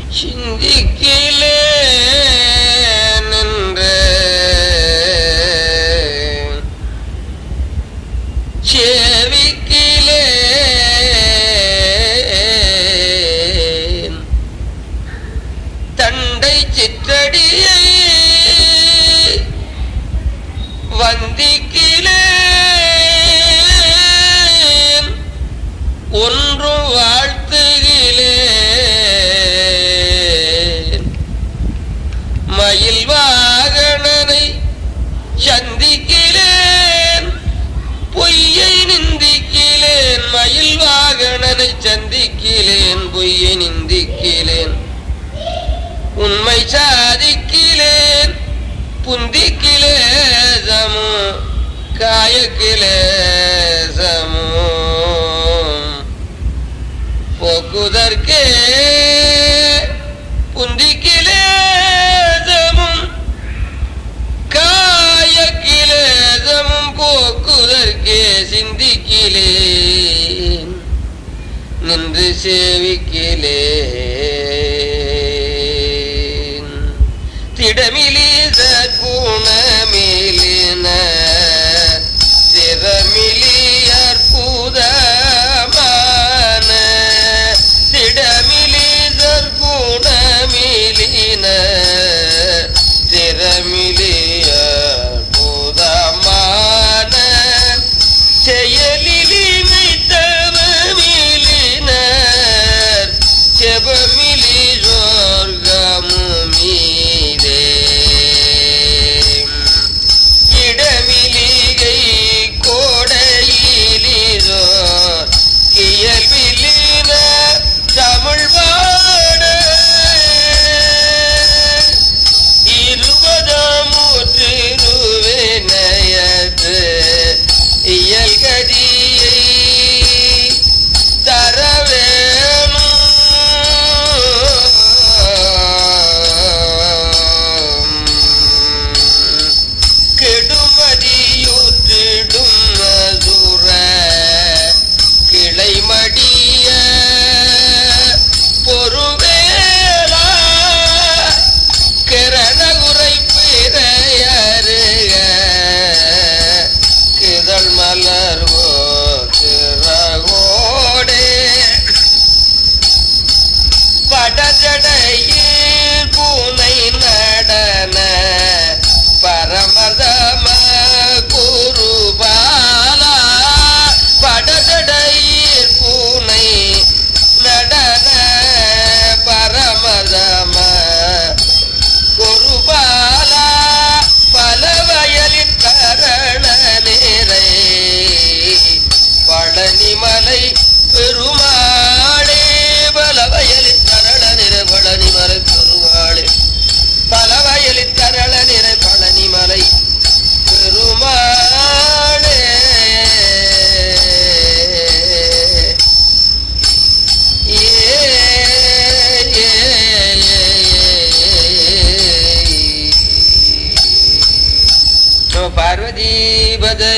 சிந்திக்கிலே நின்று சேவிக்கிலே தண்டை சிற்றடியை வந்திக்கிலே ஒன்றும் வாழ்த்துகிலே மயில் வாகனனை சந்திக்கிலேன் பொய்யை நிந்திக்கிலேன் மயில் வாகனனை சந்திக்கிலேன் பொய்யை நிந்திக்கிலேன் உண்மை சாதிக்கிலேன் புந்திக்கிலேசமோ காயக்கிலேசமோ போக்குதற்கே புந்திக்கிலேசமும் காயக்கிலேசமும் போக்குதற்கே சிந்திக்கிலேன் நின்று சேவிக்கிலேன் திடமிலீச குணமிலின திறமிலியற் புதமான திடமிலீசற் குணமிலின திறமிலியற் புதமான செயலிலிமைத்தவமிலினர் செபமிலி சொர்க்கமுமீதே இடமிலிகை கோடையிலிரோ கியல்விலின தமிழ் பாட இருபதமுற்றிருவினயது இயல்கதியை தரவேணும் கெடுமதியுற்றிடும் மதுர கிளைமடிய பொறுவேலா கிரணகுரை பிறையருக கிதழ் மலர்வோ திறகோடே படஜடையில் பூனை நடன பரமதம குருபாலா படஜடையில் பூனை நடன பரமதம குருபாலா பல வயலின் கரண நேரை பழனிமலை பெருமாளே பல வயலின் கரண நிறை பழனிமலை பெருமாளே பல வயலின் கரண நிறை பழனிமலை பெருமாளே பார்வதீபதே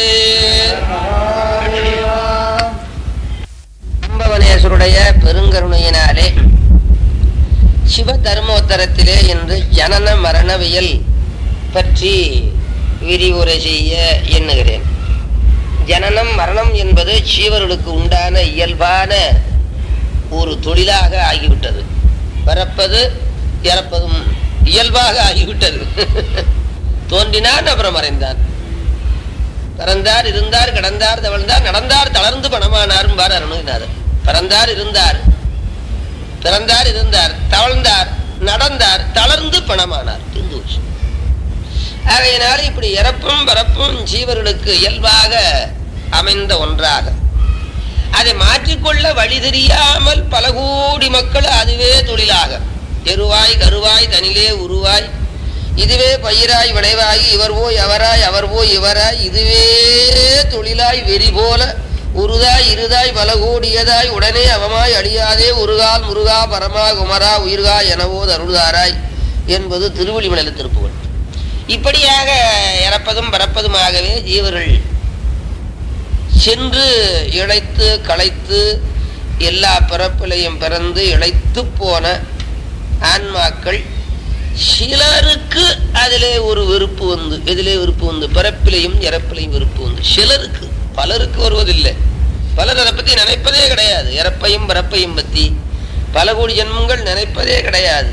அம்பவனேஸ்வருடைய பெருங்கருணையினாலே சிவ தர்மோத்தரத்திலே இன்று ஜனன மரணவியல் பற்றி விரிவுரை செய்ய எண்ணுகிறேன். ஜனனம் மரணம் என்பது ஜீவர்களுக்கு உண்டான இயல்பான ஒரு தொழிலாக ஆகிவிட்டது. பிறப்பது இறப்பதும் இயல்பாக ஆகிவிட்டது. தோன்றினார் அப்புறம் மறைந்தார், பிறந்தார் இருந்தார் கிடந்தார் தவழ்ந்தார் நடந்தார் தளர்ந்து பணமானார் அருணகிரிநாதர். பிறந்தார் இருந்தார், பிறந்தார் இருந்தார், தவழ்ந்தார் நடந்தார் தளர்ந்து பணமானார். ஆகையினால் இப்படி இறப்பும் பிறப்பும் ஜீவர்களுக்கு இயல்பாக அமைந்த ஒன்றாக அதை மாற்றிக்கொள்ள வழி தெரியாமல் பல கோடி மக்கள் அதுவே தொழிலாக எருவாய் கருவாய் தனிலே உருவாய் இதுவே பயிராய் விளைவாகி இவர் போய் அவராய் அவர் போய் இவராய் இதுவே தொழிலாய் வெறி போல உருதாய் இருதாய் பல கோடியதாய் உடனே அவமாய் அழியாதே உருகால் முருகா பரமா குமரா உயிர்கா எனவோ அருள்தாராய் என்பது திருவள்ளுவர் திருப்புகழ். இப்படியாக இறப்பதும் பறப்பதுமாகவே ஜீவர்கள் சென்று இழைத்து களைத்து எல்லா பிறப்பிலையும் பிறந்து இழைத்து போன ஆன்மாக்கள் சிலருக்கு அதிலே ஒரு வெறுப்பு வந்து, எதிலே வெறுப்பு வந்து, பிறப்பிலையும் இறப்பிலையும் வெறுப்பு வந்து சிலருக்கு, பலருக்கு வருவதில்லை. பலர் அதை பத்தி நினைப்பதே கிடையாது. இறப்பையும் பிறப்பையும் பத்தி பல கோடி ஜென்மங்கள் நினைப்பதே கிடையாது.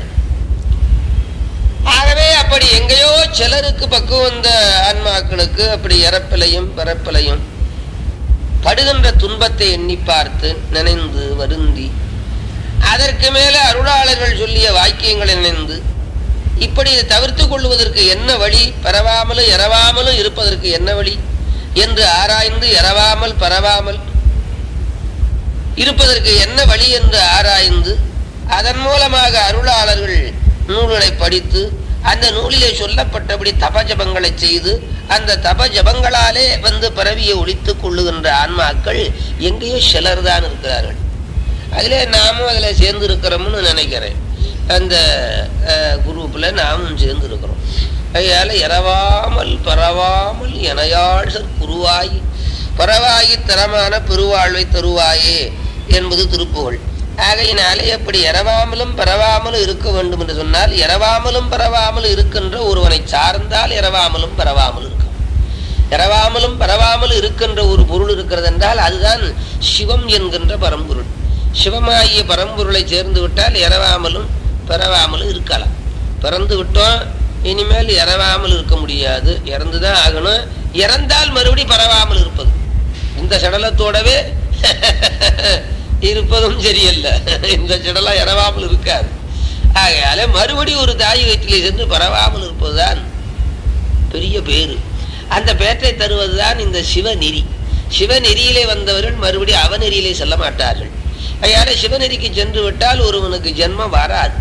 ஆகவே அப்படி எங்கேயோ சிலருக்கு பக்குவம் வந்த ஆன்மாக்களுக்கு அப்படி இறப்பிலையும் பிறப்பிலையும் படுகின்ற துன்பத்தை எண்ணி பார்த்து நினைந்து வருந்தி, அதற்கு மேல அருளாளர்கள் சொல்லிய வாக்கியங்களை நினைந்து, இப்படி தவிர்த்து கொள்வதற்கு என்ன வழி, பரவாமலும் இரவாமலும் இருப்பதற்கு என்ன வழி என்று ஆராய்ந்து, இரவாமல் பரவாமல் இருப்பதற்கு என்ன வழி என்று ஆராய்ந்து, அதன் மூலமாக அருளாளர்கள் நூல்களை படித்து, அந்த நூலிலே சொல்லப்பட்டபடி தபஜபங்களை செய்து, அந்த தபஜபங்களாலே வந்து பரவியை ஒழித்துக் கொள்ளுகின்ற ஆன்மாக்கள் எங்கேயோ சிலர் தான் இருக்கிறார்கள். அதிலே நாமும் அதில் சேர்ந்து இருக்கிறோம்னு நினைக்கிறேன். அந்த குரூப்ல நாமும் சேர்ந்து இருக்கிறோம். அதனால இரவாமல் பரவாமல் எனையாள் குருவாய் பரவாயி தரமான பெருவாழ்வை தருவாயே என்பது திருப்புகழ். ஆகையினாலே எப்படி இரவாமலும் பரவாமலும் இருக்க வேண்டும் என்று சொன்னால், இரவாமலும் பரவாமலும் இருக்கின்ற ஒருவனை சார்ந்தால் இரவாமலும் பரவாமல் இருக்கும். இரவாமலும் பரவாமல் இருக்கின்ற ஒரு பொருள் இருக்கிறது என்றால் அதுதான் சிவம் என்கின்ற பரம்பொருள். சிவமாகிய பரம்பொருளை சேர்ந்து விட்டால் இரவாமலும் பரவாமலும் இருக்கலாம். பிறந்து விட்டோம், இனிமேல் இறவாமல் இருக்க முடியாது, இறந்துதான் ஆகணும். இறந்தால் மறுபடி பரவாமல் இருப்பது, இந்த சடலத்தோடவே இருப்பதும் சரியல்ல. இந்த சடலம் இறவாமல் இருக்காது. ஆகையால மறுபடி ஒரு தாய் வயிற்றிலே சென்று பரவாமல் இருப்பதுதான் பெரிய பேரு. அந்த பேற்றை தருவதுதான் இந்த சிவநெறி. சிவநெறியிலே வந்தவர்கள் மறுபடி அவநெறியிலே செல்ல மாட்டார்கள். அதனால சிவநெறிக்கு சென்று விட்டால் ஒருவனுக்கு ஜென்மம் வராது.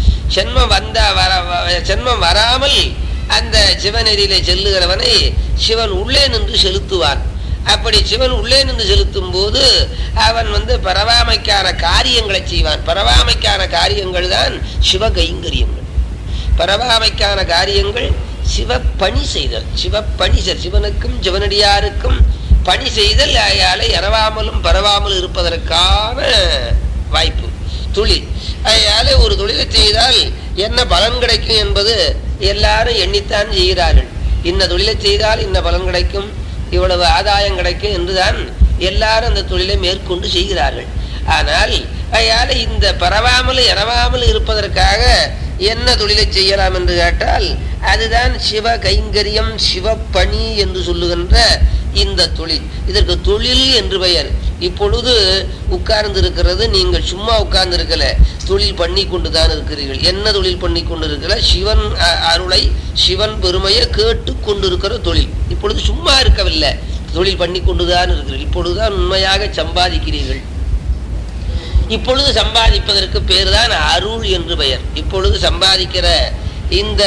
ஜென்மம் வராமல் அந்த சிவநெறியிலே செல்லுகிறவனை சிவன் உள்ளே நின்று செலுத்துவான். அப்படி சிவன் உள்ளே நின்று செலுத்தும் போது அவன் பரவாமைக்கான காரியங்களை செய்வான். பரவாமைக்கான காரியங்கள் தான் சிவ கைங்கரியங்கள். பரவாமைக்கான காரியங்கள் சிவப்பணி செய்தல். சிவனுக்கும் சிவனடியாருக்கும் பணி செய்தல். ஆயால இரவாமலும் பரவாமல் இருப்பதற்கான வாய்ப்பு தொழில். அதனால ஒரு தொழிலை செய்தால் என்ன பலன் கிடைக்கும் என்பது எல்லாரும் எண்ணித்தான் செய்கிறார்கள். இன்ன தொழிலை செய்தால் இன்ன பலன் கிடைக்கும், இவ்வளவு ஆதாயம் கிடைக்கும் என்றுதான் எல்லாரும் அந்த தொழிலை மேற்கொண்டு செய்கிறார்கள். ஆனால் அதனால இந்த பரவாமல் இரவாமல் இருப்பதற்காக என்ன தொழிலை செய்யலாம் என்று கேட்டால் அதுதான் சிவ கைங்கரியம், சிவப்பணி என்று சொல்லுகின்ற இந்த தொழில். இதற்கு தொழில் என்று பெயர். இப்பொழுது உட்கார்ந்து இருக்கிறது, நீங்கள் சும்மா உட்கார்ந்து இருக்கல, தொழில் பண்ணி கொண்டுதான் இருக்கிறீர்கள். என்ன தொழில் பண்ணி கொண்டு இருக்கல? சிவன் அருளை, சிவன் பெருமையை கேட்டு கொண்டிருக்கிற தொழில். இப்பொழுது சும்மா இருக்கவில்லை, தொழில் பண்ணி கொண்டுதான் இருக்கிறீர்கள். இப்பொழுதுதான் உண்மையாக சம்பாதிக்கிறீர்கள். இப்பொழுது சம்பாதிப்பதற்கு பேர் தான் அருள் என்று பெயர். இப்பொழுது சம்பாதிக்கிற இந்த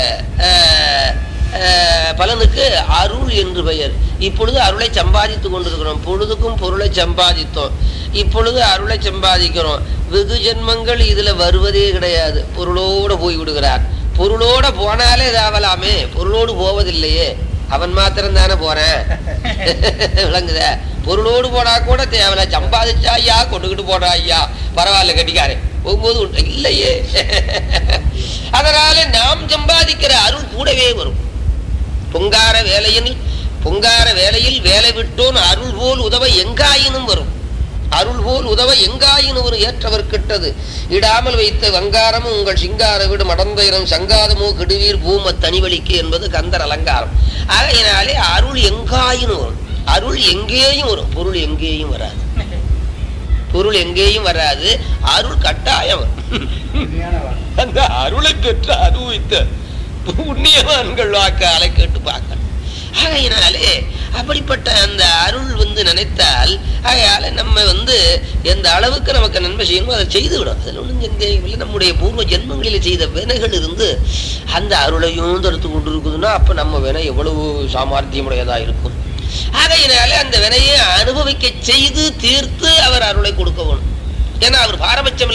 பலனுக்கு அருள் என்று பெயர். இப்பொழுது அருளை சம்பாதித்து கொண்டிருக்கிறோம். பொழுதுக்கும் பொருளை சம்பாதித்தோம், இப்பொழுது அருளை சம்பாதிக்கிறோம். வெகு ஜென்மங்கள் இதுல வருவதே கிடையாது, பொருளோடு போய் விடுகிறார். பொருளோட போனாலே இதாவலாமே, பொருளோடு போவதில்லையே, அவன் மாத்திரம் தானே போறேன். விளங்குத? பொருளோடு போனா கூட தேவல, சம்பாதிச்சா ஐயா கொண்டுகிட்டு போடுறா ஐயா, பரவாயில்ல கட்டிக்காரன் போகும்போது இல்லையே. அதனால நாம் சம்பாதிக்கிற அருள் கூடவே வரும். பொங்கார வேலையில் வேலை விட்டோன் அருள் போல் உதவ எங்காயினும் வரும். அருள் போல் உதவ எங்காயினும் ஒரு ஏற்றவர் கிட்டது இடாமல் வைத்த வங்காரமும் உங்கள் சிங்கார வீடு மடந்தைரம் சங்காதமோ கெடுவீர் பூம தனிவலிக்கு என்பது கந்தர் அலங்காரம். ஆகையினாலே அருள் எங்காயினும் வரும். அருள் எங்கேயும் வரும், பொருள் எங்கேயும் வராது. பொருள் எங்கேயும் வராது, அருள் கட்டாயம் வரும். அந்த அருளை பெற்று அனுபவித்த புண்ணியவான்கள் வாக்காலை கேட்டு பார்க்க. ஆகையினாலே அப்படிப்பட்ட அந்த அருள் நினைத்தால், ஆகையால நம்ம எந்த அளவுக்கு நமக்கு நன்மை செய்யணுமோ அதை செய்து விடும். அதில் ஒன்றும் சந்தேகமில்லை. நம்முடைய பூர்வ ஜென்மங்களில் செய்த வினைகள் இருந்து அந்த அருளையும் தடுத்து கொண்டு இருக்குதுன்னா அப்ப நம்ம வினை எவ்வளவு சாமர்த்தியமுடையதா இருக்கும். ஆகையினாலே அந்த வினையை அனுபவிக்க செய்து தீர்த்து அவர் அருளை கொடுக்க வேணும். ஏன்னா அவர் பாரபட்சம்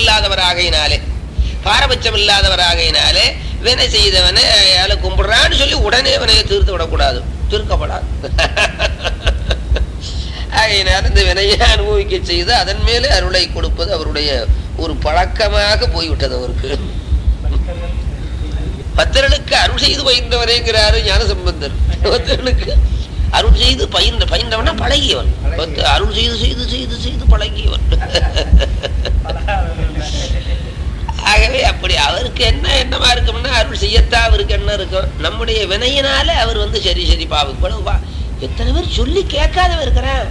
இல்லாதவராகையினாலே வினை செய்தவனை கும்பிடுறான்னு சொல்லி உடனே வினையை தீர்த்து விடக்கூடாது, தீர்க்கப்படாது. ஆகையினால இந்த வினையை அனுபவிக்க செய்து அதன் மேலே அருளை கொடுப்பது அவருடைய ஒரு பழக்கமாக போய்விட்டது அவருக்கு. பக்தர்களுக்கு அருள் செய்து பயின்றவரேங்கிறாரு ஞானசம்பந்தர். பக்தர்களுக்கு அருள் செய்து பயின்றவனா பழகியவன். அருள் செய்து செய்து செய்து செய்து பழகியவன். ஆகவே அப்படி அவருக்கு என்ன எண்ணமா இருக்கும்னா அருள் செய்யத்தான் அவருக்கு என்ன இருக்கும். நம்முடைய வினையினால அவர் சரி சரி பாவம். எத்தனை பேர் சொல்லி கேட்காதவ இருக்கிறான்.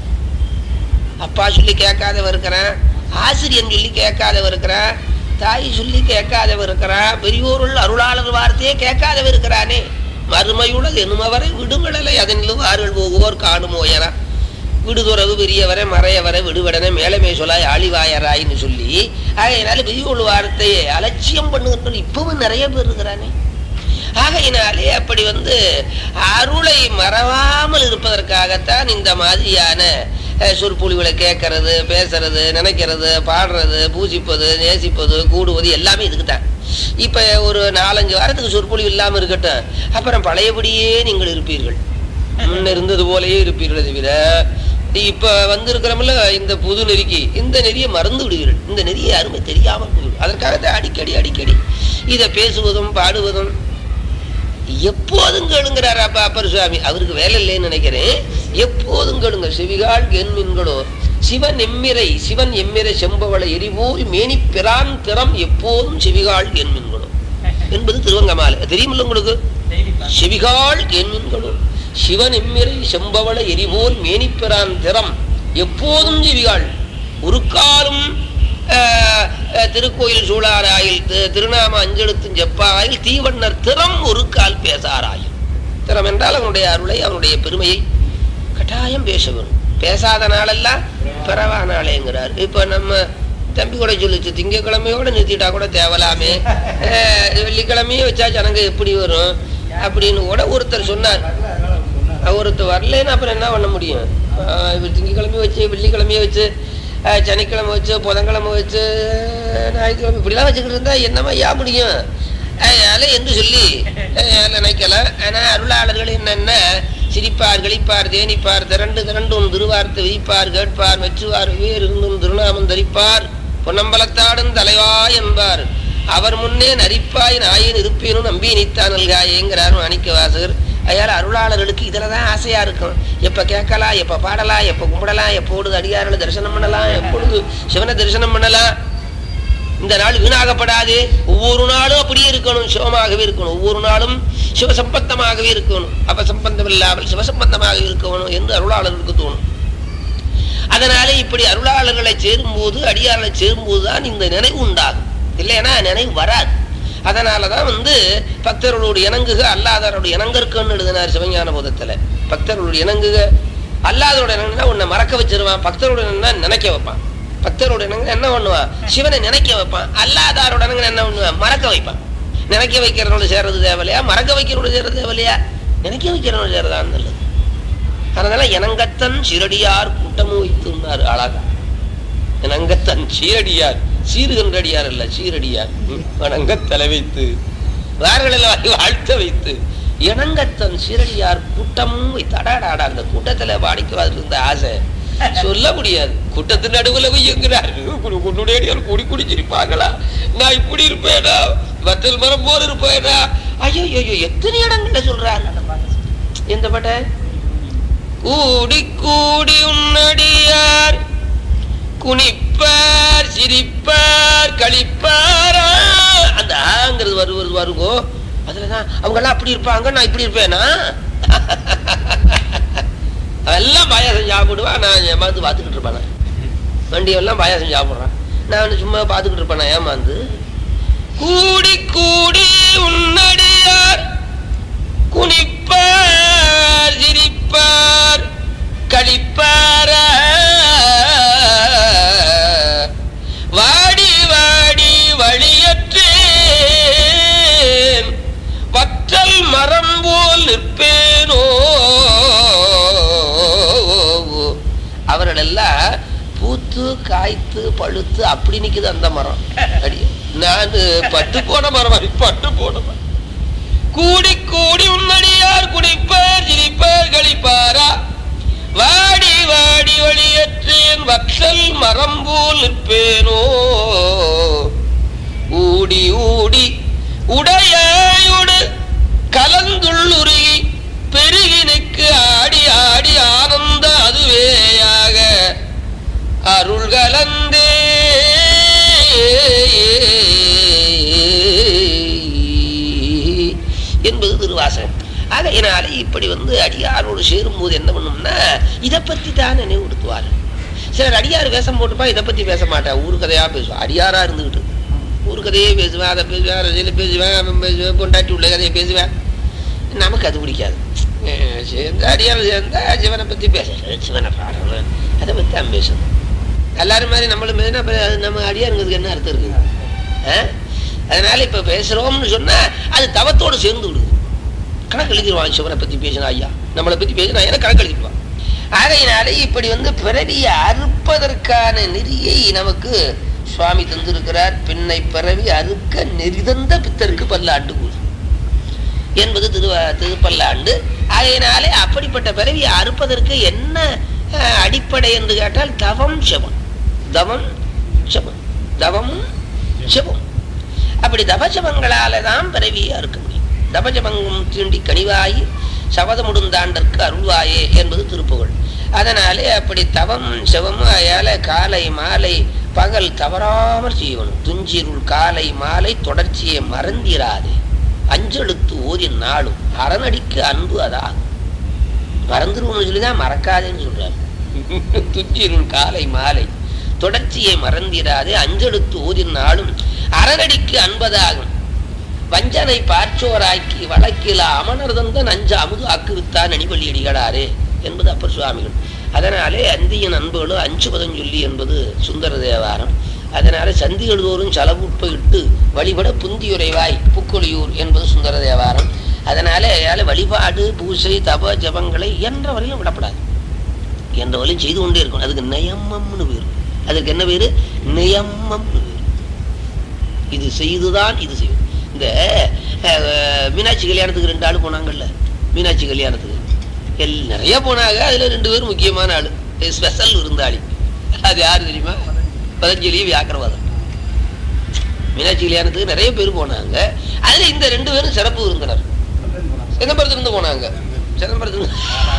அப்பா சொல்லி கேட்காதவ இருக்கிறான், ஆசிரியன் சொல்லி கேட்காதவ இருக்கிறான், தாய் சொல்லி கேட்காதவ இருக்கிறான், பெரியோருள் அருளாளர் வார்த்தையே கேட்காதவ இருக்கிறானே. மறுமையுள்ளது எனுமவரை விடுமடலை அதனிலும் ஆறுகள் போகுவோர் காணுமோ என விடுதுறவு பெரியவரை மறையவரை விடுவடனை மேலமே சொல்லாய் ஆளிவாயராயின்னு சொல்லி ஆகையினால பெரியோர் வார்த்தையை அலட்சியம் பண்ணுகின்ற இப்பவும் நிறைய பேர் இருக்கிறானே. ஆகையினாலே அப்படி அருளை மறவாமல் இருப்பதற்காகத்தான் இந்த மாதிரியான சொற்பொழிவுகளை கேட்கறது, பேசுறது, நினைக்கிறது, பாடுறது, பூசிப்பது, நேசிப்பது, கூடுவது எல்லாமே இதுக்குத்தான். இப்ப ஒரு 4-5 வாரத்துக்கு சொற்பொழிவு இல்லாம இருக்கட்டும், அப்புறம் பழையபடியே நீங்கள் இருப்பீர்கள், முன்ன இருந்தது போலயே இருப்பீர்கள். தவிர இப்ப இருக்கிறோம்ல இந்த புது நெறிக்கு இந்த நெறியை மறந்து விடுவீர்கள். இந்த நெறியை அருமை தெரியாமல் போயிடும். அதற்காகத்தான் அடிக்கடி அடிக்கடி இதை பேசுவதும் பாடுவதும். எப்போதும் கேளுங்கிறார் அப்பர் சுவாமி. அவருக்கு வேலை இல்லைன்னு நினைக்கிறேன். எப்போதும் கேளுங்க. செவிகால் என்மின்களோ சிவன் எம்மிரை செம்பவளை எரிவோல் மேனி பிரான் திறம் எப்போதும் செவிகால் என்மின்களோ என்பது திருவங்கமாலை. தெரியுமில்ல உங்களுக்கு? செவிகால் என்மின்களோ சிவன் எம்மிரை செம்பவளை எரிவோல் மேனிப்பிரான் திறம் எப்போதும் செவிகால் ஒரு காலம் திருக்கோயில் சூழாராயில் திருநாம அஞ்செழுத்தும் செப்பாராயில் தீவண்ணர் திறம் ஒரு கால் பேசாராயில். திறம் என்றால் அவனுடைய அருளை, அவனுடைய பெருமையை கட்டாயம் பேச வேணும். பேசாத நாளெல்லாம் பிறவா நாளேங்கிறார். இப்ப நம்ம தம்பி கூட சொல்லிச்சு, திங்கக்கிழமையோட நிறுத்திட்டா கூட தேவலாமே, வெள்ளிக்கிழமையே வச்சா ஜனங்க எப்படி வரும் அப்படின்னு கூட ஒருத்தர் சொன்னார். ஒருத்தர் வரலன்னு அப்புறம் என்ன பண்ண முடியும்? திங்கக்கிழமையை வச்சு, வெள்ளிக்கிழமையை வச்சு, சனிக்கிழமை வச்சு, புதன்கிழமை வச்சு, ஞாயிற்றுக்கிழமை இப்படிலாம் வச்சுக்கிட்டு இருந்தா என்னமா முடியும்? அதனால என்று சொல்லி நினைக்கலாம். ஆனா அருளாளர்கள் என்னென்ன சிரிப்பார், களிப்பார், தேனிப்பார், திரண்டும் திருவார்த்தை விதிப்பார், கேட்பார், மெச்சுவார், வேறு இருந்தும் திருநாமம் தரிப்பார், பொன்னம்பலத்தாடும் தலைவா என்பார், அவர் முன்னே நரிப்பாய் நாயின் இருப்பேனும் நம்பி நீத்தான் நல்காயேங்கிறார் மாணிக்க வாசகர். அதனால அருளாளர்களுக்கு இதுலதான் ஆசையா இருக்கும். எப்ப கேட்கலாம், எப்ப பாடலாம், எப்ப கும்பிடலாம், எப்பொழுது அடியார்களை தரிசனம் பண்ணலாம், எப்பொழுது சிவனை தரிசனம் பண்ணலாம். இந்த நாள் வீணாகப்படாது. ஒவ்வொரு நாளும் அப்படியே இருக்கணும், சிவமாகவே இருக்கணும். ஒவ்வொரு நாளும் சிவசம்பந்தமாகவே இருக்கணும். அபசம்பந்தம் இல்லாமல் சிவசம்பந்தமாக இருக்கணும் என்று அருளாளர்களுக்கு தோணும். அதனால இப்படி அருளாளர்களை சேரும்போது, அடியார்களை சேரும்போதுதான் இந்த நினைவு உண்டாகும். இல்லைன்னா நினைவு வராது. அதனாலதான் பக்தர்களோடு இணங்குக அல்லாதவரோட இணங்கற்குன்னு எழுதினார் சிவஞான போதத்துல. பக்தர்களோடு இணங்குக, அல்லாதோட இணங்குனா உன்னை மறக்க வச்சிருவான், பக்தரோட நினைக்க வைப்பான். பக்தரோட இணங்க என்ன பண்ணுவான்? சிவனை நினைக்க வைப்பான். அல்லாதாரோட இணங்க என்ன பண்ணுவான்? மறக்க வைப்பான். நினைக்க வைக்கிறவனோட சேர்றது தேவையில்லையா, மறக்க வைக்கிறவனோட சேர்றது தேவையில்லையா? நினைக்க வைக்கிறவனோட சேர்றதான் நல்லது. அதனால இணங்கத்தன் சீரடியார் கூட்டமும் வைத்துனார் அழகா. இணங்கத்தன் சீரடியார், சீருகின்ற அடியார் அல்ல, சீரடியார். வணங்க தலை வைத்து வார்களெல்லாம் வாழ்த்த வைத்து இணங்கத்தன் சீரடியார் கூட்டமும் வைத்து. அடாடாடா, அந்த கூட்டத்துல வாடிக்குவார் இருந்த ஆசை சொல்ல முடியாது. கூட்டத்தின் நடுவுல வையுங்கிறார். உன்னுடைய கூடி குடிச்சிருப்பாங்களா? நான் இப்படி இருப்பேனா, வத்தல் மரம் போல இருப்பேனா? ஐயோ ஐயோ, எத்தனை இடங்கள்ல சொல்றாரு. எந்த பாட்ட? கூடி கூடி உன்னடியார் குனிப்பார், சிரிப்பார், களிப்பாரா. அந்த ஆங்கிறது வருங்கோ. அதுலதான் அவங்க எல்லாம் அப்படி இருப்பாங்க, நான் இப்படி இருப்பேனா? எல்லாம் பாயாசம் சாப்பிடுவான், நான் ஏமாந்து பார்த்துக்கிட்டு இருப்பேன். வண்டியெல்லாம் பாயாசம் சாப்பிட்றான், நான் சும்மா பார்த்துக்கிட்டு இருப்பேன் ஏமாந்து. கூடி கூடி உன்னடியார் குனிப்பார், சிரிப்பார், களிப்பார வாடி வாடி வழியற்றேன் வற்றல் மரம் போல் நிற்பேனோ. அவர்கள் எல்லாம் பூத்து காய்த்து பழுத்து அப்படி நிக்குது அந்த மரம். அடி நான் பட்டு போன மரம், பட்டு போன மரம். கூடி கூடி உன்னடியார் குடிப்பார், சிரிப்பார், களிப்பாரா வாடி வாடி வழியற்றேன் வற்றல் மரம் போல் நிற்பேனோ. ஊடி ஊடி உடையோடு கலந்துள்ளுருகி பெருகினுக்கு ஆடி ஆடி ஆனந்த அதுவேயாக அருள் கலந்தே என்பது திருவாசகம். ஆகையினாலே இப்படி அடியாரோடு சேரும் போது என்ன பண்ணும்னா இதை பத்தி தான் நினைவுறுத்துவார். சிலர் அடியார் வேஷம் போட்டுப்பா, இதை பத்தி பேச மாட்டேன், ஊரு கதையா பேசுவான். அடியாரா இருந்துகிட்டு ஊரு கதையே பேசுவேன், அதை பேசுவேன், ரசியில் பேசுவேன், அவன் பேசுவேன், பொண்டாட்டி உள்ள கதையை பேசுவேன். நமக்கு அது பிடிக்காது. சேர்ந்தா அடியார் சேர்ந்தா சிவனை பத்தி பேசுறேன், சிவனை பாடுறேன், அதை பத்தி தான் பேசணும். எல்லாரும் மாதிரி நம்மளும் பேசினா அது நம்ம அடியாருங்கிறதுக்கு என்ன அர்த்தம் இருக்குது? அதனால இப்ப பேசுறோம்னு சொன்னா அது தவத்தோடு சேர்ந்து விடுது. கணக்கு எழுதிடுவான். சிவனை பத்தி பேசினா ஐயா, நம்மளை பத்தி பேசினா ஐயா கணக்கு எழுதிடுவான். ஆகையினாலே இப்படி பிறவியை அறுப்பதற்கான நெறியை நமக்கு சுவாமி தந்திருக்கிறார். பின்னை பிறவி அறுக்க நெறிதந்த பித்தருக்கு பல்லாண்டு கூறு என்பது திருப்பல்லாண்டு. ஆகையினாலே அப்படிப்பட்ட பிறவியை அறுப்பதற்கு என்ன அடிப்படை என்று கேட்டால் தவம் செவம். தவம் செவம், தவமும் செவம். அப்படி தபஜபங்களால தான் பிறவியை அறுக்க முடியும். தபஜபங்கம் தீண்டி கனிவாயி சபதமுடுந்தாண்டற்கு அருள்வாயே என்பது திருப்புகழ். அதனாலே அப்படி தவம் செவமும் அயால காலை மாலை பகல் தவறாமல் செய்யணும். துஞ்சிருள் காலை மாலை தொடர்ச்சியை மறந்திராதே. அஞ்செழுத்து ஓதின் நாளும் அரணடிக்கு அன்பு அதாகும். மறந்துருவோம்னு சொல்லிதான் மறக்காதேன்னு சொல்றாரு. துஞ்சிருள் காலை மாலை தொடர்ச்சியை மறந்திராதே. அஞ்செழுத்து ஓதின் நாளும் அரணடிக்கு அன்பதாகும். வஞ்சனை பார்ச்சோராக்கி வழக்கில அமனர் தந்த நஞ்ச அமுது ஆக்குவித்தான் அணிவள்ளி அடிகளாரே என்பது அப்பர் சுவாமிகள். அதனாலே அந்தியின் அன்புகளும் அஞ்சு பதஞ்சொல்லி என்பது சுந்தர தேவாரம். அதனால சந்தி எழுதோறும் செலவுட்ப இட்டு வழிபட புந்தியுரைவாய் புக்கொழியூர் என்பது சுந்தர தேவாரம். அதனால வழிபாடு பூசை தப ஜபங்களை என்ற வரையிலும் விடப்படாது. என்ற வரையும் செய்து கொண்டே இருக்கணும். அதுக்கு நியமம்னு பேரு. அதுக்கு என்ன பேரு? நியமம்னு பேரு. இது செய்துதான் இது செய்யும். இந்த மீனாட்சி கல்யாணத்துக்கு 2 ஆளு போனாங்கல்ல, மீனாட்சி கல்யாணத்துக்கு நிறைய போனாங்க. அதுல 2 பேரும் முக்கியமான ஆளு, ஸ்பெஷல் விருந்தாளி. அது யாரு தெரியுமா? பதஞ்சலி, வியாக்கிரவாதம். மீனாட்சி கல்யாணத்துக்கு நிறைய பேர் போனாங்க. அதுல இந்த 2 பேரும் சிறப்பு விருந்தினர். சிதம்பரத்திலிருந்து போனாங்க. சிதம்பரத்திலிருந்து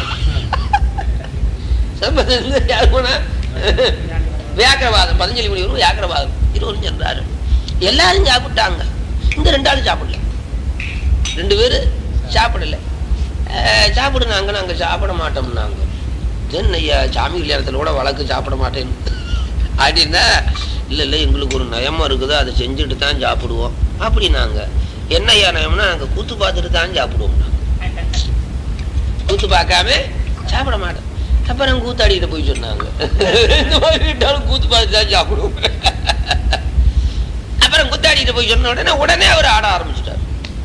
யாரு போனா? வியாக்கிரவாதம். பதஞ்சலி முனிவரும் வியாக்கிரவாதம் இருவரும் சென்றாரு. எல்லாரும் சாப்பிட்டாங்க. இந்த 2 ஆளும் சாப்பிடல. 2 பேரு சாப்பிடல. சாப்பிடுனாங்க. நாங்க சாப்பிட மாட்டோம்னாங்க. ஐயா சாமி கல்யாணத்துல கூட வழக்கு சாப்பிட மாட்டேன் அப்படின்னா, இல்ல எங்களுக்கு ஒரு நயமா இருக்குது, அதை செஞ்சுட்டு தான் சாப்பிடுவோம் அப்படின்னாங்க. என்ன ஐயா நயம்னா, நாங்க கூத்து பார்த்துட்டு தான் சாப்பிடுவோம். கூத்து பார்க்காம சாப்பிட மாட்டோம். அப்புறம் கூத்தாடிக்கிட்ட போய் சொன்னாங்க, இந்த மாதிரி கூத்து பார்த்து தான் சாப்பிடுவோம். அப்புறம் கூத்தாடிக்கிட்ட போய் சொன்ன உடனே அவர் ஆட ஆரம்பிச்சுட்டார்.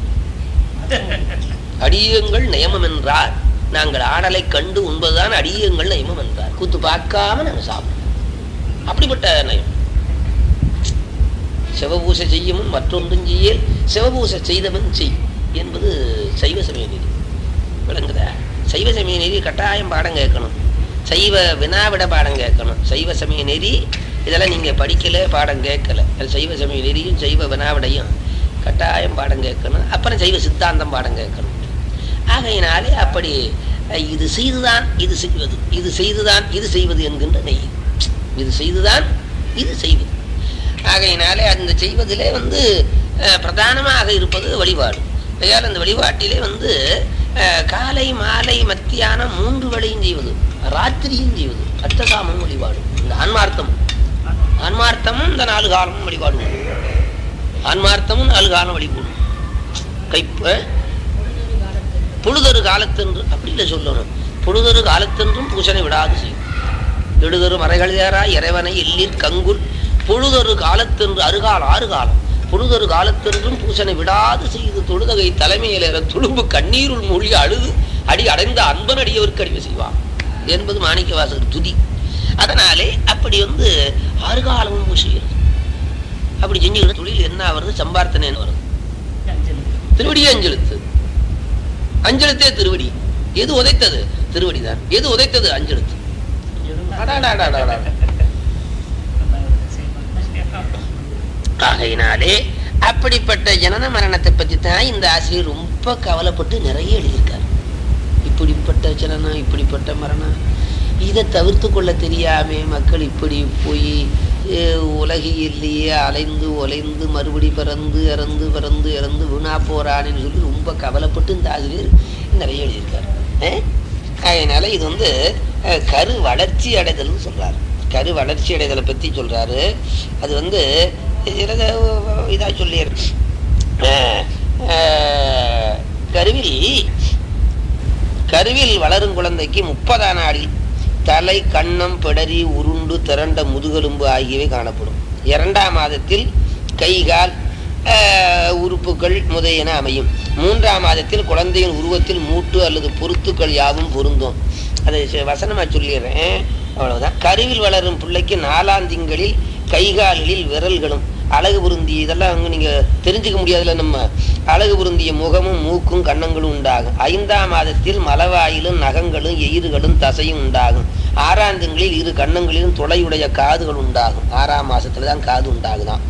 அடியுங்கள் நியமம் என்றார். நாங்கள் ஆடலை கண்டு உண்பதுதான் அடியுங்கள் நியமம் என்றார். கூத்து பார்க்காம நாங்கள் சாப்பிடுவோம். அப்படிப்பட்ட நயம். சிவபூசை செய்யும் மற்றொன்றும் செய்யல், சிவபூசை செய்தவன் செய் என்பது சைவ சமய நெறி. விளங்குதா? சைவ சமய நெறி கட்டாயம் பாடம் கேட்கணும். சைவ வினாவிட பாடம் கேட்கணும். சைவ சமய நெறி இதெல்லாம் நீங்க படிக்கல, பாடம் கேட்கல. சைவ சமய நெறியும் சைவ வினாவிடையும் கட்டாயம் பாடம் கேட்கணும். அப்புறம் சைவ சித்தாந்தம் பாடம் கேட்கணும். ஆகையினாலே அப்படி இது செய்துதான் இது செய்வது, இது செய்துதான் இது செய்வது என்கின்ற நெய். இது செய்துதான் இது செய்வது. ஆகையினாலே அந்த செய்வதிலே பிரதானமாக இருப்பது வழிபாடு. ஆகையால் அந்த வழிபாட்டிலே காலை மாலை மத்தியானம் 3 வேளையும் செய்வது, ராத்திரியும் செய்வது, அர்த்தகாமம் வழிபாடு. இந்த ஆன்மார்த்தமும் இந்த 4 காலமும் வழிபாடு. ஆன்மார்த்தமும் 4 காலம் வழிபாடு. கைப்ப பொழுதொரு காலத்தென்று அப்படி இல்லை சொல்லணும். பொழுதொரு காலத்தென்றும் பூசனை விடாது செய்யும். எழுதொரு மறைகள் ஏறா இறைவனை எல்லிற் கங்குல் பொழுதொரு காலத்தென்று 6 காலம் பொழுதொரு காலத்தென்றும் பூசனை விடாது செய்து தொழுதகை தலைமையிலேற துளும்பு கண்ணீருள் மூழ்கி அழுது அடி அடைந்த அன்பன் அடியவருக்கு அடிமை செய்வான் என்பது மாணிக்க வாசகர் துதி. அதனாலே அப்படி 6 காலமும் பூசுகிறது. அப்படி செஞ்சுக்கிற தொழில் என்ன வருது? சம்பார்த்தனை வருது. திருவடி அஞ்செழுத்து. அஞ்செழுத்தே திருவடி. எது உதைத்தது? திருவடி தான். எது உதைத்தது? அஞ்செழுத்து. ஆகையினாலே அப்படிப்பட்ட ஜனன மரணத்தை பற்றி தான் இந்த ஆசிரியர் ரொம்ப கவலைப்பட்டு நிறைய எழுதியிருக்கார். இப்படிப்பட்ட ஜனனம், இப்படிப்பட்ட மரணம், இதை தவிர்த்து கொள்ள தெரியாம மக்கள் இப்படி போய் உலகிலேயே அலைந்து ஒலைந்து மறுபடி பிறந்து இறந்து பிறந்து இறந்து வீணா போறான்னு சொல்லி ரொம்ப கவலைப்பட்டு இந்த ஆசிரியர் நிறைய எழுதியிருக்காரு. அதனால இது கரு வளர்ச்சி அடைதல்னு சொல்றாரு. கரு வளர்ச்சி அடைதலை பத்தி சொல்றாரு. அது இதா சொல்லியாரு. கருவில் வளரும் குழந்தைக்கு 30ஆம் நாளில் தலை, கன்னம், பிடரி, உருண்டு திரண்ட முதுகெலும்பு ஆகியவை காணப்படும். 2ஆம் மாதத்தில் கை, கால் உறுப்புகள் முதலியன அமையும். 3ஆம் மாதத்தில் குழந்தையின் உருவத்தில் மூட்டு அல்லது பொருத்துக்கள் யாவும் பொருந்தும். அதை வசனமா சொல்லிடுறேன், அவ்வளவுதான். கருவில் வளரும் பிள்ளைக்கு 4ஆம் திங்களில் கைகால்களில் விரல்களும் அழகு பொருந்திய, இதெல்லாம் நீங்க தெரிஞ்சுக்க முடியாதுல, நம்ம அழகு பொருந்திய முகமும் மூக்கும் கன்னங்களும் உண்டாகும். 5ஆம் மாதத்தில் மலவாயிலும் நகங்களும் எயிறுகளும் தசையும் உண்டாகும். 6ஆம் திங்களில் 2 கன்னங்களிலும் துளையுடைய காதுகள் உண்டாகும். 6ஆம் மாசத்துலதான் காது உண்டாகுதான்.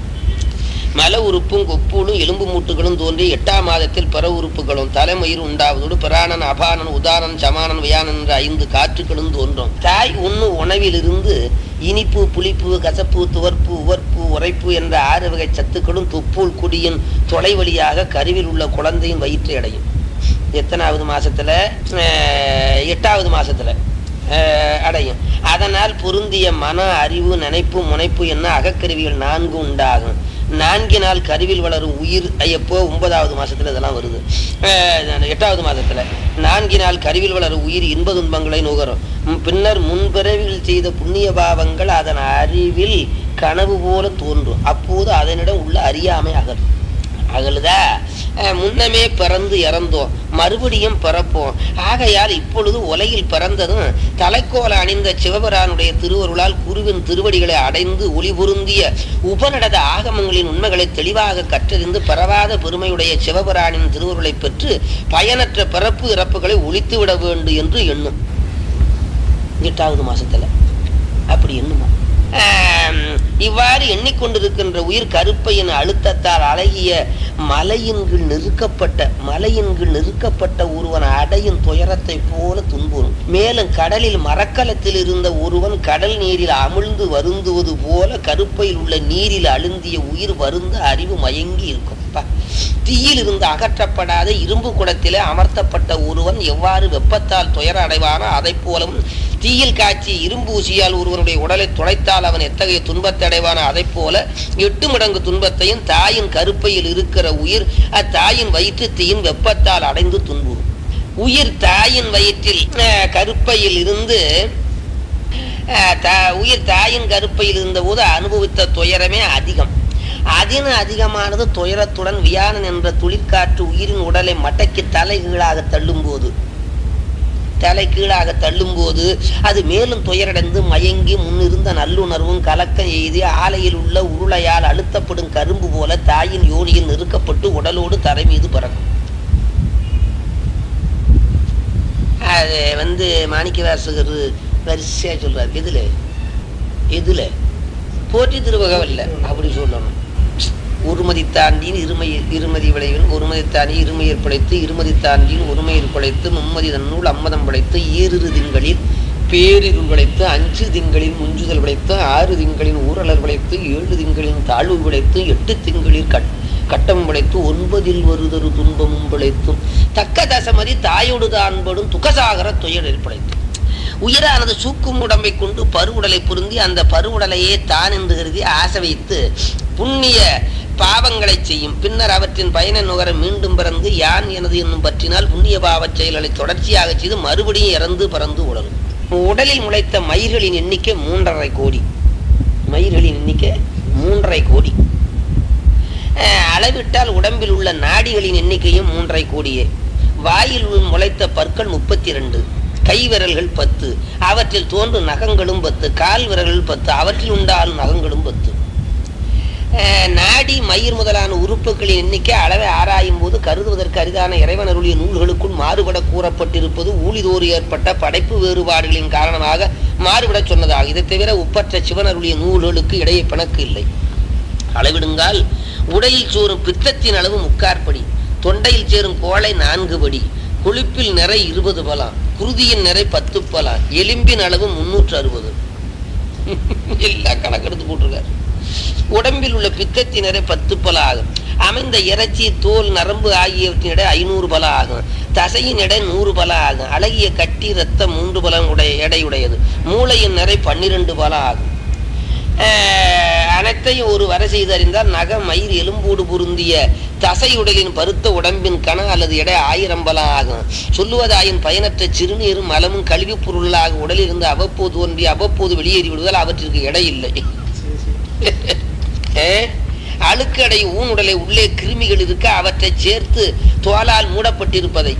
மல உறுப்பும் கொப்பூலும் எலும்பு மூட்டுகளும் தோன்றி 8ஆம் மாதத்தில் பிற உறுப்புகளும் தலைமயிர் உண்டாவதோடு பிராணன், அபானன், உதாரணன், சமானன், வியானன் என்ற 5 காற்றுகளும் தோன்றும். தாய் உண்ணும் உணவிலிருந்து இனிப்பு, புளிப்பு, கசப்பு, துவர்ப்பு, உவர்ப்பு, உரைப்பு என்ற 6 வகை சத்துக்களும் தொப்புள் குடியின் தொலை வழியாக கருவில் உள்ள குழந்தையின் வயிற்றை அடையும். எத்தனாவது மாசத்துல? 8ஆவது மாசத்துல அடையும். அதனால் பொருந்திய மன, அறிவு, நினைப்பு, முனைப்பு என்ன அகக்கருவிகள் 4 உண்டாகும். 4 நாள் கருவில் வளரும் உயிர் எப்போ? 9ஆவது மாசத்துல இதெல்லாம் வருது. 8ஆவது மாதத்துல 4 நாள் கருவில் வளரும் உயிர் இன்ப துன்பங்களை நுகரும். பின்னர் முன்பிறவிகள் செய்த புண்ணிய பாவங்கள் அதன் அறிவில் கனவு போல தோன்றும். அப்போது அதனிடம் உள்ள அறியாமை அகலுதா. முன்னமே பிறந்து இறந்தோம், மறுபடியும் பிறப்போம். ஆகையால் இப்பொழுது உலகில் பிறந்ததும் தலைக்கோல அணிந்த சிவபிரானுடைய திருவருளால் குருவின் திருவடிகளை அடைந்து ஒளி பொருந்திய உபநடத ஆகமங்களின் உண்மைகளை தெளிவாக கற்றறிந்து பரவாத பெருமையுடைய சிவபிரானின் திருவருளை பெற்று பயனற்ற பிறப்பு இறப்புகளை ஒழித்து விட வேண்டும் என்று எண்ணும். 8ஆவது மாசத்துல அப்படி எண்ணுமா? இவ்வாறு எண்ணிக்கொண்டிருக்கின்ற உயிர் கருப்பையின் அழுத்தத்தால் அழகிய மலையின் கீழ் நெருக்கப்பட்ட ஒருவன் அடையும் துயரத்தை போல துன்புறும். மேலும் கடலில் மரக்கலத்தில் இருந்த ஒருவன் கடல் நீரில் அமிழ்ந்து வருந்துவது போல கருப்பையில் உள்ள நீரில் அழுந்திய உயிர் வருந்த அறிவு மயங்கி இருக்கும். தீயில் இருந்து அகற்றப்படாத இரும்பு குடத்திலே அமர்த்தப்பட்ட ஒருவன் எவ்வாறு வெப்பத்தால் துயர அடைவானோ அதை போலவும் தீயில் காய்ச்சி இரும்பு ஊசியால் ஒருவனுடைய உடலை துளைத்தால் அவன் எத்தகைய துன்பத்தை அடைவானோ அதை போல 8 மடங்கு துன்பத்தையும் தாயின் கருப்பையில் இருக்கிற உயிர் அத்தாயின் வயிற்று தீயின் வெப்பத்தால் அடைந்து துன்புறும். உயிர் தாயின் வயிற்றில் கருப்பையில் இருந்து இருந்த போது அனுபவித்த துயரமே அதிகம். அதிகமானது துயரத்துடன் வியானன் என்ற துளிர்காற்று உயிரின் உடலை மட்டைக்கு தலைகீழாக தள்ளும் போது அது மேலும் துயரடைந்து மயங்கி முன்னிருந்த நல்லுணர்வும் கலக்கம் எய்தி ஆலையில் உள்ள உருளையால் அழுத்தப்படும் கரும்பு போல தாயின் யோனியில் நெருக்கப்பட்டு உடலோடு தரை மீது பறக்கும். அது மாணிக்கவாசகர் வரிசையா சொல்றாரு. எதுல போற்றி திருவகவல்ல அப்படி சொல்லணும். ஒருமதி தாண்டியின் இருமதி விளைவின் ஒருமதி தாண்டி இருமையர் பிழைத்து இருமதி தாண்டியின் ஒருமையர் பிழைத்து மும்மதி தன்னூல் அம்மதம் பிழைத்து 7 திங்களில் பேரிருள் பிழைத்து 5 திங்களில் முஞ்சுதல் பிழைத்து 6 திங்களின் ஊரலர் பிழைத்து 7 திங்களின் தாழ்வு பிழைத்து 8 திங்களில் கட்டம் பிழைத்து 9 வருதொரு துன்பமும் பிழைத்தும் தக்க தசமதி தாயோடு தான்படும் துக்கசாகர துயரில் பிழைத்து. உயிரானது சூக்கும் உடம்பை கொண்டு பருவுடலை பொருந்தி அந்த பருவுடலையே தான் என்று கருதி ஆசை வைத்து புண்ணிய பாவங்களை செய்யும். பின்னர் அவற்றின் பயனை நுகர மீண்டும் பிறந்து யான் எனது என்னும் பற்றினால் புண்ணிய பாவச் செயல்களை தொடர்ச்சியாக செய்து மறுபடியும் இறந்து பறந்து உடலும். உடலில் முளைத்த மயிர்களின் எண்ணிக்கை 3.5 கோடி. அளவிட்டால் உடம்பில் உள்ள நாடிகளின் எண்ணிக்கையும் 3.5 கோடியே. வாயில் முளைத்த பற்கள் 32, கை விரல்கள் 10, அவற்றில் தோன்றும் நகங்களும் 10, கால் விரல்கள் 10, அவற்றில் உண்டாலும் நகங்களும் 10. நாடி மயிர் முதலான உறுப்புகளின் எண்ணிக்கை அளவை ஆராயும் போது கருதுவதற்கு அரிதான இறைவன் அருளிய நூல்களுக்குள் மாறுபட கூறப்பட்டிருப்பது ஊழிதோறு ஏற்பட்ட படைப்பு வேறுபாடுகளின் காரணமாக மாறுபட சொன்னதாகும். இதை தவிர ஒப்பற்ற சிவன் அருளிய நூல்களுக்கு இடையே பிணக்கு இல்லை. அளவிடுங்கால் உடலில் சோறும் பித்தத்தின் அளவு 3/4 படி, தொண்டையில் சேரும் கோளை 4 படி, கொழுப்பில் நிறை 20 பலாம், குருதியின் நிறை 10 பலாம், எலும்பின் அளவு 360. எல்லா கணக்கெடுத்து போட்டிருக்காரு. உடம்பில் உள்ள பித்தத்தின் நிறை 10 பல ஆகும். அமைந்த இறைச்சி, தோல், நரம்பு ஆகியவற்றின் எடை 500 பல ஆகும். தசையின் எடை 100 பல ஆகும். அழகிய கட்டி ரத்தம் 3 பலம் எடையுடையது. மூளையின் நிறை 12 பல ஆகும். அனைத்தையும் ஒரு வரை செய்து அறிந்தால் நகம், மயிர், எலும்போடு பொருந்திய தசையுடலின் பருத்த உடம்பின் கண அல்லது எடை 1000 பலம் ஆகும். சொல்லுவதாயின் பயனற்ற சிறுநீரும் மலமும் கழிவுப் பொருளாக உடலிலிருந்து அவ்வப்போது தோன்றி அவ்வப்போது வெளியேறி விடுவதால் அவற்றிற்கு எடை இல்லை. அழுக்கடை ஊன் உடலை உள்ளே கிருமிகள் இருக்க அவற்றை சேர்த்து தோலால் மூடப்பட்டிருப்பதை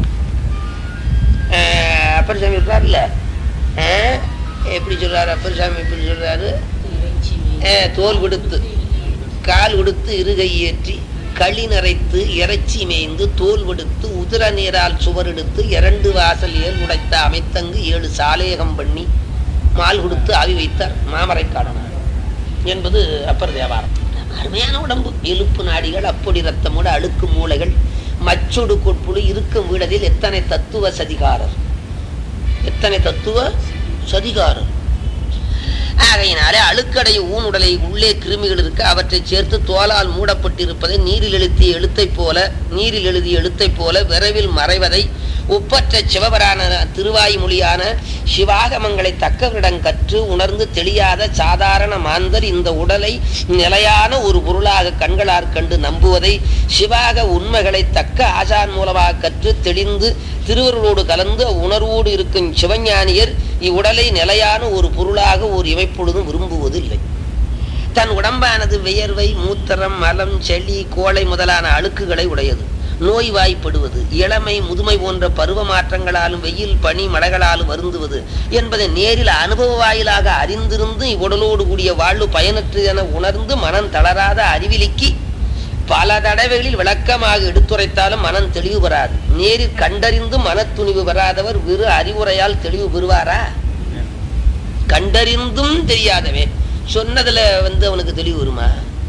அப்பர் சாமி சொல்றாருல்ல, எப்படி சொல்றாரு அப்பர் சாமி? எப்படி சொல்றாரு? தோல் விடுத்து, கால் விடுத்து, இருகை ஏற்றி, களி நிறைத்து, இறைச்சி மேய்ந்து, தோல் விடுத்து, உதிர நீரால் சுவர் எடுத்து, 2 வாசல் 7 உடைத்த அமைத்தங்கு 7 சாலேகம் பண்ணி மால் கொடுத்து ஆவி வைத்தார் மாமரை காணனார் என்பது அப்பர் தேவாரம். அருமையான உடம்பு, எலுப்பு நாடிகள், அப்பொடி ரத்தமோடு அழுக்கு மூளைகள், மச்சொடு கொட்புழு இருக்கும் வீடதில் எத்தனை தத்துவ சதிகாரர், எத்தனை தத்துவ சதிகாரர். ஆகையினாலே அழுக்கடைய ஊன் உடலை உள்ளே கிருமிகள் இருக்க அவற்றை சேர்த்து தோலால் மூடப்பட்டிருப்பதை நீரில் எழுதிய எழுத்தை போல விரைவில் மறைவதை ஒப்பற்ற சிவபரான திருவாய்மொழியான சிவாகமங்களை தக்கவரிடம் கற்று உணர்ந்து தெளியாத சாதாரண மாந்தர் இந்த உடலை நிலையான ஒரு பொருளாக கண்களார் கண்டு நம்புவதை சிவாக உண்மைகளை தக்க ஆசான் மூலமாக கற்று தெளிந்து திருவருளோடு கலந்து உணர்வோடு இருக்கும் சிவஞானியர் இவ்வுடலை நிலையான ஒரு பொருளாக ஒரு இமைப்பொழுதும் விரும்புவதில்லை. தன் உடம்பானது வியர்வை, மூத்திரம், மலம், செளி, கோளை முதலான அழுக்குகளை உடையது. நோய்வாய்ப்படுவது, இளமை, முதுமை போன்ற பருவ மாற்றங்களாலும் வெயில், பனி, மழைகளாலும் வருந்துவது என்பதை நேரில் அனுபவ வாயிலாக அறிந்திருந்து இவ்வுடலோடு கூடிய வாழ்வு பயனற்று என உணர்ந்து மனம் தளராத அறிவிலிக்கு பல தடவைகளில் விளக்கமாக எடுத்துரைத்தாலும் மனம் தெளிவு பெறாது. நேரில் கண்டறிந்து மனத்துணிவு பெறாதவர் வெறு அறிவுரையால் தெளிவு பெறுவாரா? கண்டறிந்தும் தெரியாதவே சொன்னதுல அவனுக்கு தெளிவு வருமா?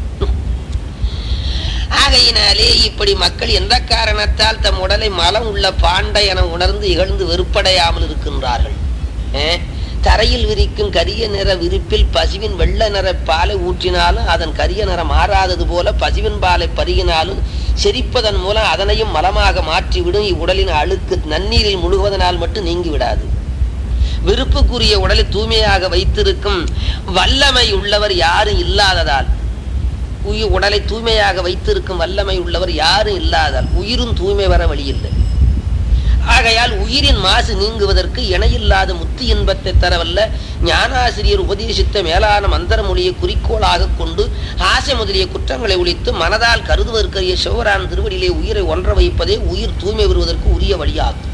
ஆகையினாலே இப்படி மக்கள் எந்த காரணத்தால் தம் உடலை மலம் உள்ள பாண்டை என உணர்ந்து இகழ்ந்து வெறுப்படையாமல் இருக்கின்றார்கள். தரையில் விரிக்கும் கரிய நிற விரிப்பில் பசுவின் வெள்ள நிற பாலை ஊற்றினாலும் அதன் கரிய நிறம் மாறாதது போல பசுவின் பாலை பருகினாலும் செரிப்பதன் மூலம் அதனையும் மலமாக மாற்றிவிடும். இவ்வுடலின் அழுக்கு நன்னீரில் முழுவதனால் மட்டும் நீங்கி விடாது. விருப்புக்குரிய உடலை தூய்மையாக வைத்திருக்கும் வல்லமை உள்ளவர் யாரும் இல்லாததால், உடலை தூய்மையாக வைத்திருக்கும் வல்லமை உள்ளவர் யாரும் இல்லாதால் உயிரும் தூய்மை வர வழியில்லை. ஆகையால் உயிரின் மாசு நீங்குவதற்கு இணையில்லாத முத்து இன்பத்தை தரவல்ல ஞானாசிரியர் உபதேசித்த மேலான மந்திர மொழியை குறிக்கோளாக கொண்டு ஆசை முதலிய குற்றங்களை ஒழித்து மனதால் கருதுவதற்கரிய சிவரான் திருவடியிலே உயிரை ஒன்ற வைப்பதே உயிர் தூய்மை வருவதற்கு உரிய வழியாகும்.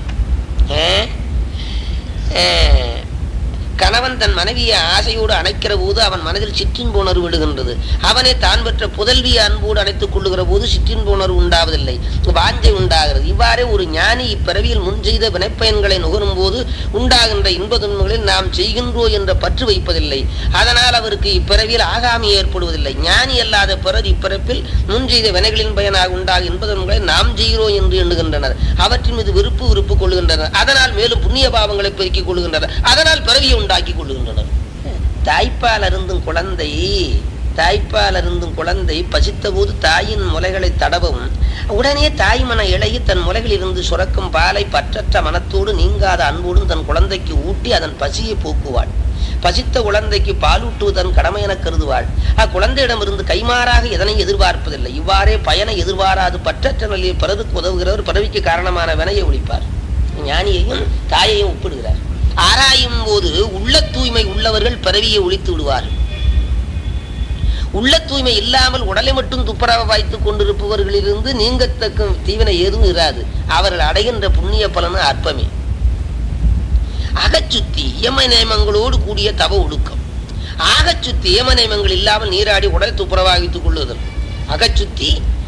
கணவன் தன் மனைவியை ஆசையோடு அணைக்கிற போது அவன் மனதில் சிற்றின்ப உணர்வு விடுகின்றது. அவனை தான் பெற்ற புதல்வியை அன்போடு அணைத்துக் கொள்ளுகிற போது சிற்றின்ப உணர்வு உண்டாவதில்லை, வாஞ்சை உண்டாகிறது. இவ்வாறே ஒரு ஞானி இப்பிறவியில் முன் செய்த வினைப்பயன்களை நுகரும் போது உண்டாகின்ற இன்ப துன்பங்களில் நாம் செய்கின்றோ என்ற பற்று வைப்பதில்லை. அதனால் அவருக்கு இப்பிறவியில் ஆகாமி ஏற்படுவதில்லை. ஞானி அல்லாத பிறர் இப்பிறப்பில் முன் செய்த வினைகளின் பயனாக உண்டாக இன்ப துன்பங்களை நாம் செய்கிறோம் என்று எண்ணுகின்றனர். அவற்றின் மீது விருப்பு கொள்ளுகின்றனர். அதனால் மேலும் புண்ணிய பாவங்களை பெருக்கிக் கொள்கின்றனர். அதனால் பிறவியை உண்டாக்கி கொள்ளுகின்றனர். தாய்ப்பால் அருந்தும் குழந்தை பசித்த போது தாயின் முலைகளை தடவும் உடனே தாய் மன இழகி தன் முலைகளில் இருந்து சுரக்கும் பாலை பற்றற்ற மனத்தோடு நீங்காத அன்போடும் தன் குழந்தைக்கு ஊட்டி அதன் பசியை போக்குவாள். பசித்த குழந்தைக்கு பாலூட்டுவது தன் கடமை என கருதுவாள். அக்குழந்தையிடமிருந்து கைமாறாக எதனை எதிர்பார்ப்பதில்லை. இவ்வாறே பயனை எதிர்பாராது பற்றற்ற நிலையில் பிறருக்கு உதவுகிறவர் பிறவிக்கு காரணமான வினையை ஒழிப்பார். ஞானியையும் தாயையும் ஒப்பிடுகிறார். ஆராயும் போது உள்ள தூய்மை உள்ளவர்கள் பிறவியை ஒழித்து விடுவார்கள். உள்ள தூய்மை இல்லாமல் உடலை மட்டும் துப்புரவ வைத்துக் கொண்டிருப்பவர்களிலிருந்து நீங்கத்தக்க தீவினை ஏதும் இராது. அவர்கள் அடைகின்ற புண்ணிய பலனும் அற்பமே. அகச்சுத்தி யம நியமங்களோடு கூடிய தவ ஒழுக்கம். ஆகச்சுத்தி யம நியமங்கள் இல்லாமல் நீராடி உடலை துப்புரவ வைத்துக் கொள்ளுதல் அகச்சுத்தி.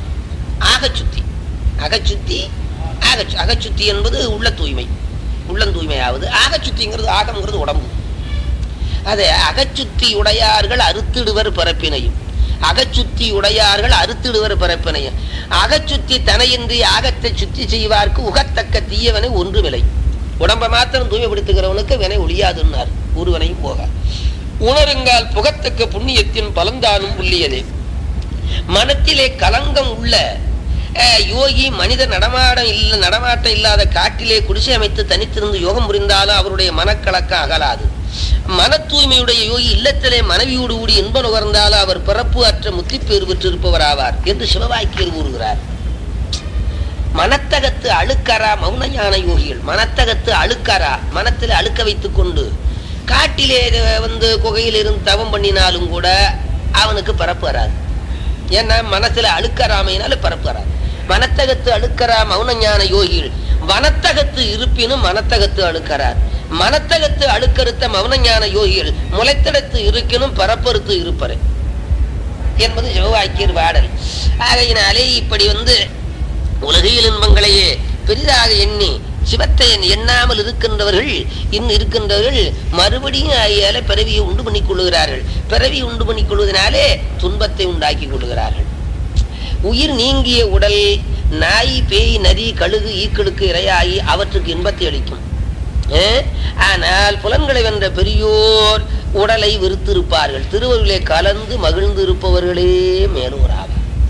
அகச்சுத்தி என்பது உள்ள தூய்மை, உள்ளம் தூய்மையாவது. ஆகச்சுத்திங்கிறது ஆகம்ங்கிறது உடம்பு. அதை அகச்சுத்தி உடையார்கள் அறுத்திடுவர் பிறப்பினையும் அகச்சுத்தி உடையார்கள் அறுத்திடுவர் பிறப்பினைய. அகச்சுத்தி தனையின்றி ஆகத்தை சுத்தி செய்வார்க்கு உகத்தக்க தீயவனை ஒன்று விலை. உடம்ப மாத்திரம் தூய்மைப்படுத்துகிறவனுக்கு வினை ஒழியாதுன்னார். ஒருவனையும் போக உணருங்கால் புகத்தக்க புண்ணியத்தின் பலந்தானும் புள்ளியதே. மனத்திலே கலங்கம் உள்ள யோகி மனித நடமாட்டம் இல்லாத காட்டிலே குடிசை அமைத்து தனித்திருந்து யோகம் புரிந்தாலும் அவருடைய மனக்கலக்கம் அகலாது. மன தூய்மையுடைய யோகி இல்லத்திலே மனைவியோடு கூடி இன்ப நுகர்ந்தாலும் அவர் பிறப்பு அற்ற முத்திப்பேறு பெற்றிருப்பவர் ஆவார் என்று சிவவாக்கியர் கூறுகிறார். மனத்தகத்து அழுக்கரா மௌனஞான யோகிகள். மனத்தகத்து அழுக்கரா, மனத்தில் அழுக்க வைத்துக் கொண்டு காட்டிலே குகையில் இருந்து தவம் பண்ணினாலும் கூட அவனுக்கு பிறப்பு வராது. ஏன்னா மனசுல அழுக்கராமையினால பிறப்பு வராது. மனத்தகத்து அழுக்கரா மௌனஞான யோகிகள். வனத்தகத்து இருப்பினும் மனத்தகத்து அழுக்கறார். மனத்தகத்து அழுக்கறுத்த மௌனஞான யோகிகள் முளைத்தடத்து இருக்கினும் பரப்பறுத்து இருப்பறை என்பது சிவவாக்கியர் பாடல். ஆகையினாலே இப்படி உலகியல் இன்பங்களையே பெரிதாக எண்ணி சிவத்தை எண்ணாமல் இருக்கின்றவர்கள் மறுபடியும் ஆகியால பிறவியை உண்டு பண்ணிக் கொள்ளுகிறார்கள். பிறவி உண்டு பண்ணிக் கொள்வதனாலே துன்பத்தை உண்டாக்கி கொள்ளுகிறார்கள். உயிர் நீங்கிய உடல் நாய் பேய் நரி கழுகு ஈக்களுக்கு இரையாகி அவற்றுக்கு இன்பத்தை அளிக்கும். ஆனால் புலன்களை வென்ற பெரியோர் உடலை வெறுத்திருப்பார்கள். திருவருளை கலந்து மகிழ்ந்து இருப்பவர்களே மேலோராவார்.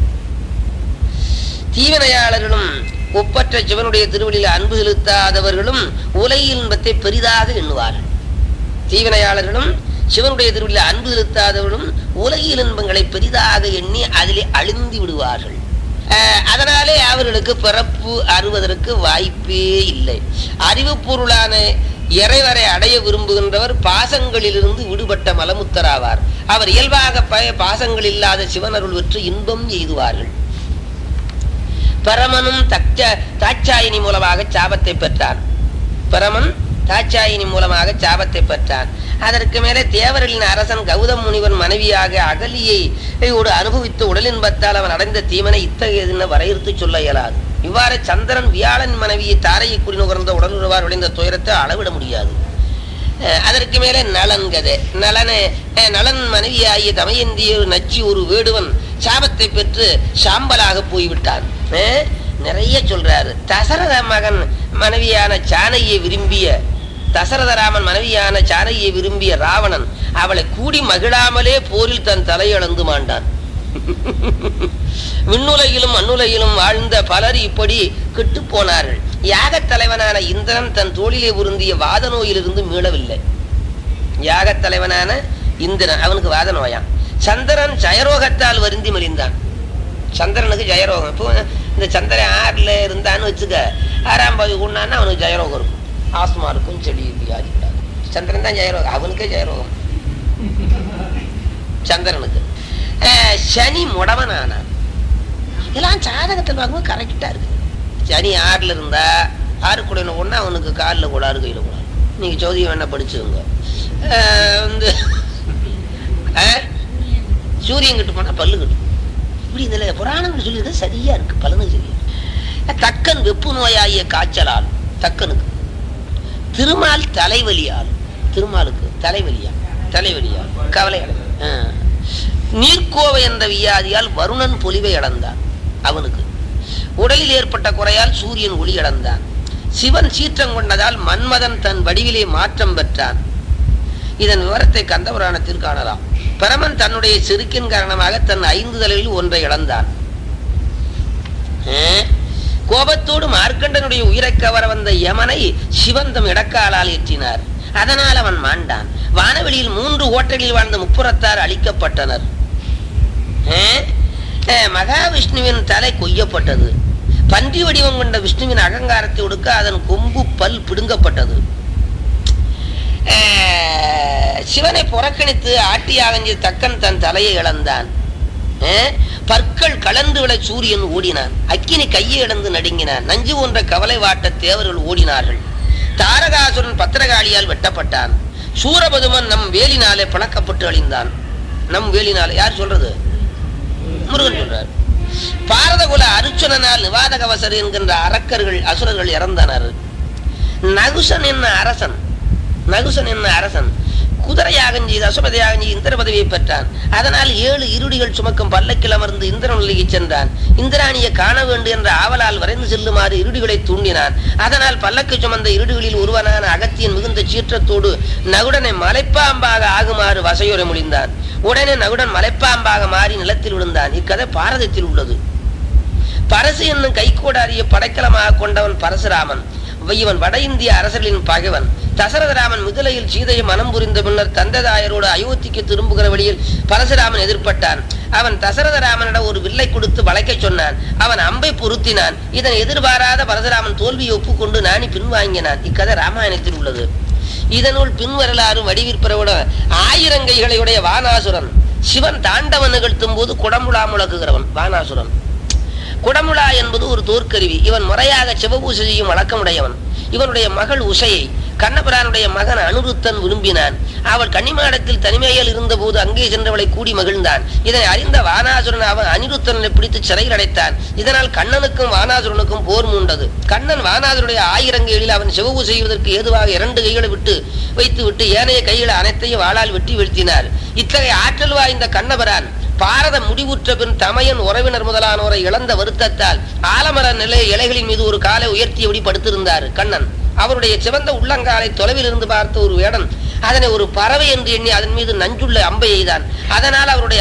தீவினையாளர்களும் ஒப்பற்ற சிவனுடைய திருவடியில் அன்பு செலுத்தாதவர்களும் உலகில் இன்பத்தை பெரிதாக எண்ணுவார்கள். தீவினையாளர்களும் சிவனுடைய திருவடியில் அன்பு செலுத்தாதவர்களும் உலகில் இன்பங்களை பெரிதாக எண்ணி அதிலே அழுந்தி விடுவார்கள். அதனாலே அவர்களுக்கு பிறப்பு அறுவதற்கு வாய்ப்பே இல்லை. அறிவு பொருளான இறைவரை அடைய விரும்புகின்றவர் பாசங்களிலிருந்து விடுபட்ட மலமுத்தராவார். அவர் இயல்பாக பாசங்கள் இல்லாத சிவனருள் பெற்று இன்பம் எய்துவார்கள். பரமனும் தாட்சாயினி மூலமாக சாபத்தை பெற்றான். பரமன் தாட்சாயினி மூலமாக சாபத்தை பெற்றான். அதற்கு மேலே தேவர்களின் அரசன் கௌதம் முனிவன் மனைவியாக அகலியை அனுபவித்து உடலின்பத்தால் அவன் அடைந்த தீமனை இத்தகையதென வரையறுத்து சொல்ல இயலாது. இவ்வாறு சந்திரன் வியாழன் மனைவியை தாரையை குறி நுகர்ந்த உடலுறவார் விளைந்த துயரத்தை அளவிட முடியாது. அதற்கு மேலே நலன் கதை. நலன் மனைவியாகிய தமயந்திய நச்சி ஒரு வேடுவன் சாபத்தை பெற்று சாம்பலாக போய்விட்டான். நிறைய சொல்றாரு. தசரத மகன் மனைவியான சானையை விரும்பிய தசரதராமன் மனைவியான சானையை விரும்பிய ராவணன் அவளை கூடி மகிழாமலே போரில் தன் தலையிழந்து மாண்டான். விண்ணுலகிலும் மண்ணுலகிலும் வாழ்ந்த பலர் இப்படி கெட்டு போனார்கள். யாகத் தலைவனான இந்திரன் தன் தோளிலே உருந்திய வாத நோயிலிருந்து மீளவில்லை. யாகத் தலைவனான இந்திரன் அவனுக்கு வாத நோயான். சந்திரன் ஜயரோகத்தால் வருந்தி மறிந்தான். சந்திரனுக்கு ஜயரோகம். இப்போ இந்த சந்திரன் 6ல் இருந்தான்னு வச்சுக்க, 6ஆம் பாதி கொண்டான்னா அவனுக்கு ஜயரோகம் இருக்கும். ஆஸ்மா இருக்கும், செடி வியாதி. சந்திரன் தான் ஜயரோகம். அவனுக்கே ஜயரோகம் சந்திரனுக்கு. சனி முடவனானான். இதெல்லாம் ஜாதகத்தில் பார்க்கும்போது கரெக்டா இருக்கு. சனி 6ல் இருந்தா 6 கூட ஒன்னா அவனுக்கு காலில் கூடாது கையில் கூடாது. நீங்க சோதியம் வேணா படிச்சுங்க. சூரியன் கிட்ட போனா பல்லு கட்டும். இப்படி இந்த புராணங்கள் சொல்லியிருக்க சரியா இருக்கு. பலனுக்கு சரியா. தக்கன் வெப்பு நோயாகிய காய்ச்சலால் தக்கனுக்கு. திருமால் தலைவலியால். திருமாலுக்கு தலைவலியால் கவலை அடைந்த. நீர்க்கோவை என்ற வியாதியால் வருணன் பொலிவை அடைந்தான். அவனுக்கு உடலில் ஏற்பட்ட குறையால் சூரியன் ஒளி அடைந்தான். சிவன் சீற்றம் கொண்டதால் மன்மதன் தன் வடிவிலே மாற்றம் பெற்றான். இதன் விவரத்தை கந்தபுராணத்தில் காணலாம். பரமன் தன்னுடைய செருக்கின் காரணமாக தன் 5 தலைகளில் ஒன்றை இழந்தான். கோபத்தோடு மார்க்கண்டனுடைய உயிரை கவர வந்த யமனை சிவந்தம் இடக்காலால் ஏற்றினார். அதனால் அவன் மாண்டான். வானவெளியில் 3 ஓட்டைகளில் வாழ்ந்த முப்புறத்தார் அழிக்கப்பட்டனர். மகாவிஷ்ணுவின் தலை கொய்யப்பட்டது. பன்றி வடிவம் கொண்ட விஷ்ணுவின் அகங்காரத்தை ஒடுக்க அதன் கொம்பு பல் பிடுங்கப்பட்டது. சிவனை புறக்கணித்து ஆட்டியாகஞ்சி தக்கன் தன் தலையை இழந்தான். பற்கள் கலந்து விட சூரியன் ஓடினான். அக்கினி கையை இழந்து நடுங்கினான். நஞ்சு போன்ற கவலை வாட்ட தேவர்கள் ஓடினார்கள். தாரகாசுரன் பத்திரகாளியால் வெட்டப்பட்டான். சூரபதுமன் நம் வேலினாலே பழக்கப்பட்டு அழிந்தான். நம் வேலினாலே யார் சொல்றது? முருகன் சொல்றார். பாரதகுல அருச்சுனனால் நிவாத கவசர் என்கின்ற அரக்கர்கள் அசுரர்கள் இறந்தனர். நகுசன் என்ன அரசன் குதிரை யாகம் செய்து அசுமத யாகம் செய்து இந்திர பதவியை பெற்றான். அதனால் 7 இருடிகள் சுமக்கும் பல்லக்கில் அமர்ந்து இந்திரனுலகி சென்றான். இந்திராணியை காண வேண்டும் என்ற ஆவலால் வரைந்து செல்லுமாறு இருடிகளை தூண்டினான். அதனால் பல்லக்கு சுமந்த இருடிகளில் ஒருவனான அகத்தியன் மிகுந்த சீற்றத்தோடு நகுடனை மலைப்பாம்பாக ஆகுமாறு வசையுரை முடிந்தான். உடனே நகுடன் மலைப்பாம்பாக மாறி நிலத்தில் விழுந்தான். இக்கதை பாரதத்தில் உள்ளது. பரசு என்னும் கைகோடாரிய படைக்கலமாக கொண்டவன் பரசுராமன். இவன் வட இந்திய அரசர்களின் பகைவன். தசரதராமன் மிதிலையில் சீதையை மனம் புரிந்த பின்னர் தந்தைதாயரோடு அயோத்திக்கு திரும்புகிற வழியில் பரசுராமன் எதிர்பட்டான். அவன் தசரதராமனிடம் ஒரு வில்லை கொடுத்து வளைக்க சொன்னான். அவன் அம்பை பொருத்தினான். இதன் எதிர்பாராத பரசுராமன் தோல்வியை ஒப்புக்கொண்டு நாணி பின்வாங்கினான். இக்கதை ராமாயணத்தில் உள்ளது. இதனுள் பின்வரலாறு வடிவிற்பரவிட 1000 கைகளையுடைய வானாசுரன் சிவன் தாண்டவன் நிகழ்த்தும் போது குடமுழா முழக்குகிறவன் வானாசுரன். குடமுழா என்பது ஒரு தோற்கருவி. இவன் முறையாக சிவபூசை செய்யும் வழக்கமுடையவன். இவனுடைய மகள் உஷையை கண்ணபிரானுடைய மகன் அனுருத்தன் விரும்பினான். அவள் கன்னிமாடத்தில் தனிமையில் இருந்த போது அங்கே சென்றவளை கூடி மகிழ்ந்தான். இதனை அறிந்த வானாசுரன் அவன் அனிருத்தனை பிடித்து சிறையில் அடைத்தான். இதனால் கண்ணனுக்கும் வானாசுரனுக்கும் போர் மூண்டது. கண்ணன் வானாசுரனுடைய 1000 கைகளில் அவன் சிவபூசை செய்வதற்கு ஏதுவாக 2 கைகளை வைத்து ஏனைய கைகளை அனைத்தையும் வாளால் வெட்டி வீழ்த்தினார். இத்தகைய ஆற்றல் வாய்ந்த கண்ணபிரான் பாரத முடிவுற்ற பின் தமையன் உறவினர் முதலானோரை இழந்த வருத்தத்தால் ஆலமர நிலை இலைகளின் மீது ஒரு காலை உயர்த்தியபடி படுத்திருந்தார் கண்ணன். அவருடைய சிவந்த உள்ளங்காலை தொலைவில் இருந்து பார்த்த ஒரு வேடன் அதனை ஒரு பறவை என்று எண்ணி அதன் மீது நஞ்சுள்ள அம்பை எய்தான். அதனால் அவருடைய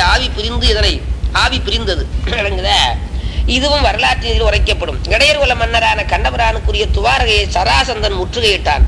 ஆவி பிரிந்தது. இதுவும் வரலாற்றில் உரைக்கப்படும். இடையர்குல மன்னரான கண்ணபிரானுக்குரிய துவாரகையை சராசந்தன் முற்றுகையிட்டான்.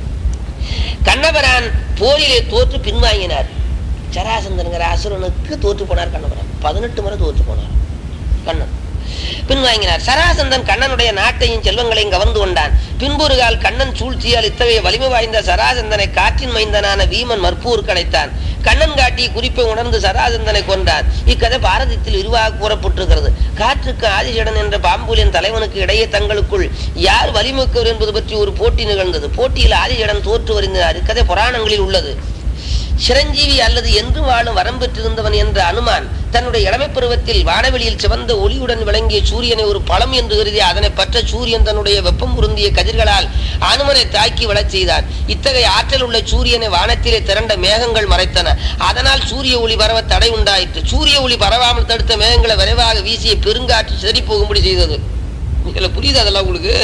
கண்ணபிரான் போரிலே தோற்று பின்வாங்கினார். சராசந்தன்கிற அசுரனுக்கு தோற்று போனார் கண்ணபிரான். 18 முறை தோற்று போனார் கண்ணன். பின்வாங்கினார். சராசந்தன் கண்ணனுடைய நாட்டையும் செல்வங்களையும் கவர்ந்து கொண்டான். பின்பொரு கால் கண்ணன் சூழ்ச்சியால் இத்தகைய வலிமை வாய்ந்த சராசந்தனை காற்றின் மைந்தனான வீமன் மற்பூருக்கு அடைத்தான். கண்ணன் காட்டிய குறிப்பை உணர்ந்து சராசந்தனை கொண்டான். இக்கதை பாரதத்தில் விரிவாக கூறப்பட்டிருக்கிறது. காற்றுக்கு ஆதிசேடன் என்ற பாம்புலின் தலைவனுக்கு இடையே தங்களுக்குள் யார் வலிமிக்கவர் என்பது பற்றி ஒரு போட்டி நிகழ்ந்தது. போட்டியில் ஆதிசேடன் தோற்று வருந்தினார். இக்கதை புராணங்களில் உள்ளது. சிரஞ்சீவி அல்லது என்று வாழும் வரம் பெற்றிருந்தவன் என்ற அனுமான் தன்னுடைய இளமை பருவத்தில் வானவெளியில் சிவந்த ஒளியுடன் விளங்கிய சூரியனை ஒரு பழம் என்று கருதி அதனை பற்ற சூரியன் தன்னுடைய வெப்பம் பொருந்திய கதிர்களால் அனுமனை தாக்கி விழச் செய்தான். இத்தகைய ஆற்றல் உள்ள சூரியனை வானத்திலே திரண்ட மேகங்கள் மறைத்தன. அதனால் சூரிய ஒளி பரவ தடை உண்டாயிற்று. சூரிய ஒளி பரவாமல் தடுத்த மேகங்களை விரைவாக வீசிய பெருங்காற்று சிதறி போகும்படி செய்தது. புரியுது அதெல்லாம் உங்களுக்கு?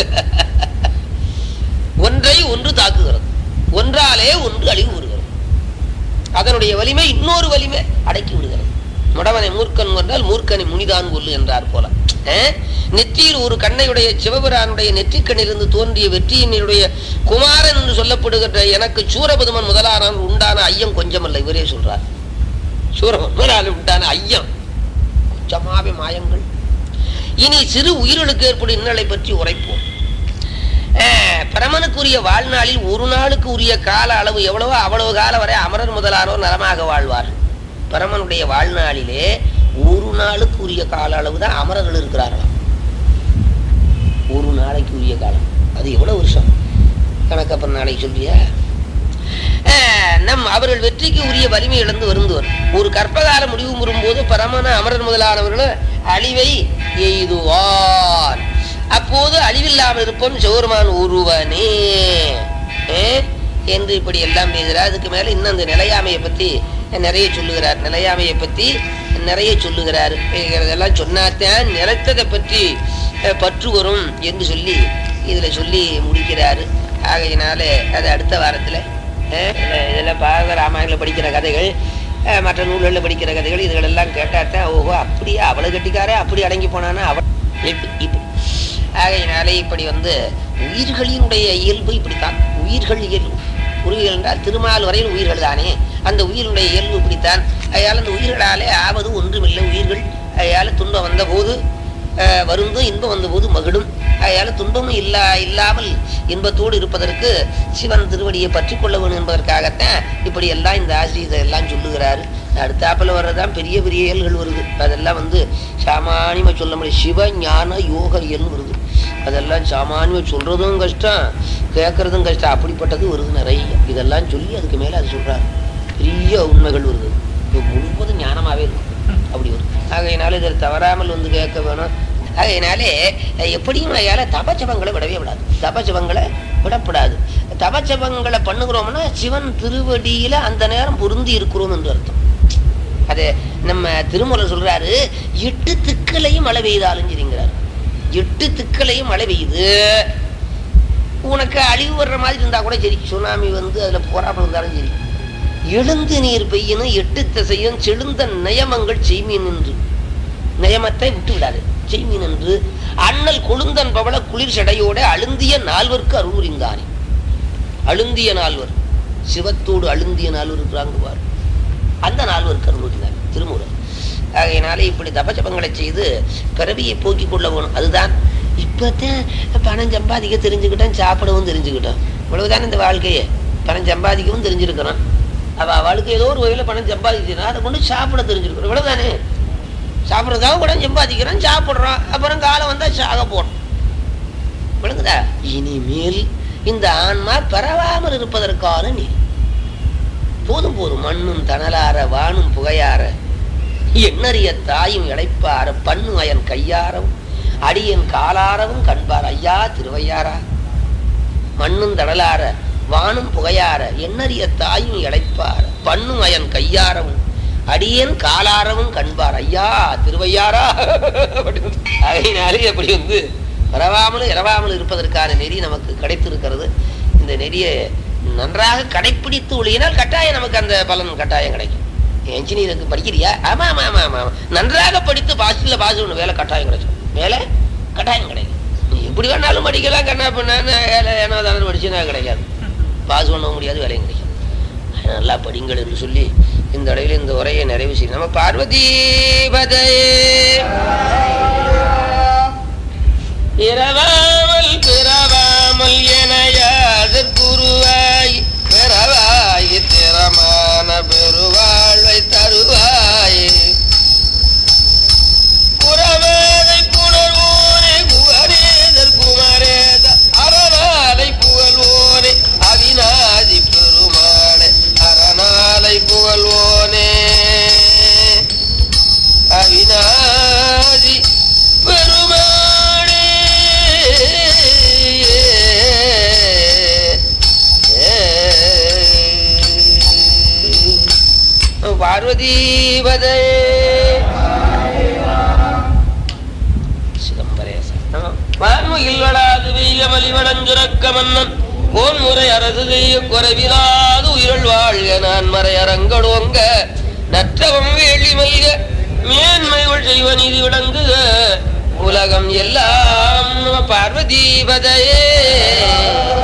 ஒன்றை ஒன்று தாக்குகிறது, ஒன்றாலே ஒன்று அழிவு வருகிறது. அதனுடைய வலிமை இன்னொரு வலிமை அடக்கி விடுகிறது. முடவனை மூர்க்கன் கொண்டால் மூர்க்கனை முனிதான் கொல்லு என்றார் போல. நெற்றியில் ஒரு கண்ணையுடைய சிவபிரானுடைய நெற்றிக்கண்ணிலிருந்து தோன்றிய வெற்றியினுடைய குமாரன் என்று சொல்லப்படுகின்ற எனக்கு சூரபதுமன் முதலான உண்டான ஐயம் கொஞ்சமல்ல. இவரே சொல்றார். சூரபதுமனால் உண்டான ஐயம் கொஞ்சமாவே மாயங்கள். இனி சிறு உயிர்களுக்கு ஏற்படும் இன்னலை பற்றி உரைப்போம். பிரமனுக்குரிய வாழ்நாளில் ஒரு நாளுக்கு உரிய கால அளவு எவ்வளவோ அவ்வளவு காலம் வரை அமரர் முதலானோர் நலமாக வாழ்வார். பிரமனுடைய வாழ்நாளிலே ஒரு நாளுக்கு உரிய கால அளவு தான் அமரர்கள் இருக்கிறார்களாம். ஒரு நாளைக்கு உரிய காலம் அது எவ்வளவு வருஷம் கணக்கு? அப்புறம் நாளைக்கு சொல்றியா? அவர்கள் வெற்றிக்கு உரிய வலிமை இழந்து வருந்துவர். ஒரு கற்பகால முடிவு வரும்போது பிரமண அமரர் முதலானவர்கள் அழிவை எய்துவார். அப்போது அழிவில்லாமல் இருப்போம் சிவருமான் ஒருவனே என்று இப்படி எல்லாம் பேசுகிறார். அதுக்கு மேல இன்னும் அந்த நிலையாமையை பத்தி நிறைய சொல்லுகிறார். நிலையாமையை பத்தி நிறைய சொல்லுகிறார். இதெல்லாம் சொன்னாத்தான் நிலைத்ததை பற்றி பற்று வரும் என்று சொல்லி இதுல சொல்லி முடிக்கிறாரு. ஆகையினால அது அடுத்த வாரத்துல இதெல்லாம் பாரத ராமாயணத்துல படிக்கிற கதைகள், மற்ற நூல்களில் படிக்கிற கதைகள், இதுகளெல்லாம் கேட்டாத்தான் ஓஹோ அப்படியே அவளை கட்டிக்காரே அப்படி அடங்கி போனானா அவள் இப்படி. ஆகையினாலே இப்படி உயிர்களினுடைய இயல்பு இப்படித்தான். உயிர்கள் இயல்பு உருவிகள் என்றால் திருமால் வரையில் உயிர்கள் தானே. அந்த உயிரினுடைய இயல்பு இப்படித்தான். அதனால அந்த உயிர்களாலே ஆவது ஒன்றுமில்லை. உயிர்கள் அதனால துன்பம் வந்த போது வருந்தும், இன்பம் வந்த போது மகிழும். அதனால துன்பமும் இல்லாமல் இன்பத்தோடு இருப்பதற்கு சிவன் திருவடியை பற்றி கொள்ள வேண்டும் என்பதற்காகத்தான் இப்படி எல்லாம் இந்த ஆசிரியர் எல்லாம் சொல்லுகிறாரு. அடுத்தாப்பில் வர்றதுதான் பெரிய பெரிய இயல்கள் வருது. அதெல்லாம் சாமானியமா சொல்ல முடியும். சிவ ஞான யோக இயல்னு வருது. அதெல்லாம் சாமானியமா சொல்றதும் கஷ்டம், கேட்கறதும் கஷ்டம். அப்படிப்பட்டது வருது நிறைய. இதெல்லாம் சொல்லி அதுக்கு மேல அது சொல்றாரு. பெரிய உண்மைகள் வருது. முழுவதும் ஞானமாவே இருக்கும். அப்படி வரும். ஆகையினால இதில் தவறாமல் கேட்க வேணும். அதனாலே எப்படியும் அயால தபச்சபங்களை விடவே விடாது. தபச்சபங்களை விடப்படாது. தபச்சபங்களை பண்ணுகிறோம்னா சிவன் திருவடியில அந்த நேரம் பொருந்தி இருக்கிறோம் என்று அர்த்தம். அது நம்ம திருமூலர் சொல்றாரு, 8 திக்களையும் மழை பெய்தாலும் சரிங்கிறார். 8 திக்களையும் மழை பெய்யுது, உனக்கு அழிவு வர்ற மாதிரி இருந்தா கூட சரி, சுனாமி வந்து அதுல போராட்டம் இருந்தாலும் சரி, எழுந்து நீர் பெய்யணும் 8 திசையும் செழுந்த நயமங்கள் செய்மீன் என்று, நயமத்தை விட்டு விடாது செய்மீன் என்று அண்ணல் கொழுந்தன் பவள குளிர் சடையோட அழுந்திய 4வர்க்கு அருள் புரிந்தானே. அழுந்திய 4வர், சிவத்தோடு அழுந்திய 4வர் இருக்கிறாங்க பாரு, அந்த 4வர்க்கு அருள் புரிந்தார் திருமூலர். ஆகையினாலே இப்படி தபஜபங்களை செய்து பிறவியை போக்கிக் கொள்ள வேணும். அதுதான் இப்பத்தான் பணம் சம்பாதிக்க தெரிஞ்சுக்கிட்டோம், சாப்பிடவும் தெரிஞ்சுக்கிட்டோம், இவ்வளவுதான் இந்த வாழ்க்கையே. பணம் சம்பாதிக்கவும் தெரிஞ்சிருக்கிறோம், அவளுக்கு ஏதோ ஒரு வகையில் பணம் சம்பாதிச்சுன்னா அதை கொண்டு சாப்பிட தெரிஞ்சிருக்கிறோம், இவ்வளவுதானே. சாப்பிட்றதுக்காக கூட சம்பாதிக்கிறோம், சாப்பிட்றோம், அப்புறம் காலம் வந்தா சாக போறோம், விளங்குதா. இனிமேல் இந்த ஆன்மா பரவாமல் இருப்பதற்கான நீ போதும் போதும். மண்ணும் தணலார வானும் புகையார எண்ணறிய தாயும் இழைப்பார பண்ணு அயன் கையாரவும் அடியன் காலாரவும் கண்பார் ஐயா திருவையாரா. மண்ணும் தணலார வானும் புகையார எண்ணறிய தாயும் இழைப்பார பண்ணும் அயன் கையாரவும் அடியன் காலாரவும் கண்பார் ஐயா திருவையாரா. அதனாலே அப்படி வந்து பரவாமலும் இரவாமல் இருப்பதற்கான நெறி நமக்கு கிடைத்திருக்கிறது. இந்த நெறியை நன்றாக கடைப்பிடித்து ஒழியினால் கட்டாயம் நமக்கு அந்த பலன் கட்டாயம் கிடைக்கும். என்ஜினியருக்கு படிக்கிறியா? ஆமா ஆமா ஆமா ஆமா, நன்றாக படித்து பாசில பாஸ் ஒன்று வேலை கட்டாயம் கிடைக்கும், வேலை கட்டாயம் கிடைக்கும். நீ எப்படி வேணாலும் படிக்கலாம், கண்ணா பண்ண வேலை ஏனோ தானே படிச்சுன்னா கிடைக்காது, பாஸ் பண்ண முடியாது, வேலையும் கிடைக்கும். நல்லா படிங்கள் என்று சொல்லி இந்த அளவில் இந்த உரையை நிறைவு செய்யும். நம்ம பார்வதி பதையே இரவாமல் பிறவாமல் எனையாது குருவாய் பிறவாய் திறமான பெருவாழ்வை தருவாய் குறவேதை புணர்வோனே குவரேதர் குமரேத அரணாலை புகழ்வோனே அவிநாதி பெருமானே அரணாலை புகழ்வோனே அவிநாதி பெருமானே. பார்வதி பதே சிதம்பரேசன் வளாது வெய்ய மலிவடஞ்சுரக்க மன்னன் போன் முறை அரசு செய்ய குறைவிலாது உயிரல் வாழ்க நான் மறை அரங்கடோங்க நற்றவம் வேலி மல்க மேன்மைகள் செய்வ நீதி விளங்குக உலகம் எல்லாம். பார்வதி பதையே.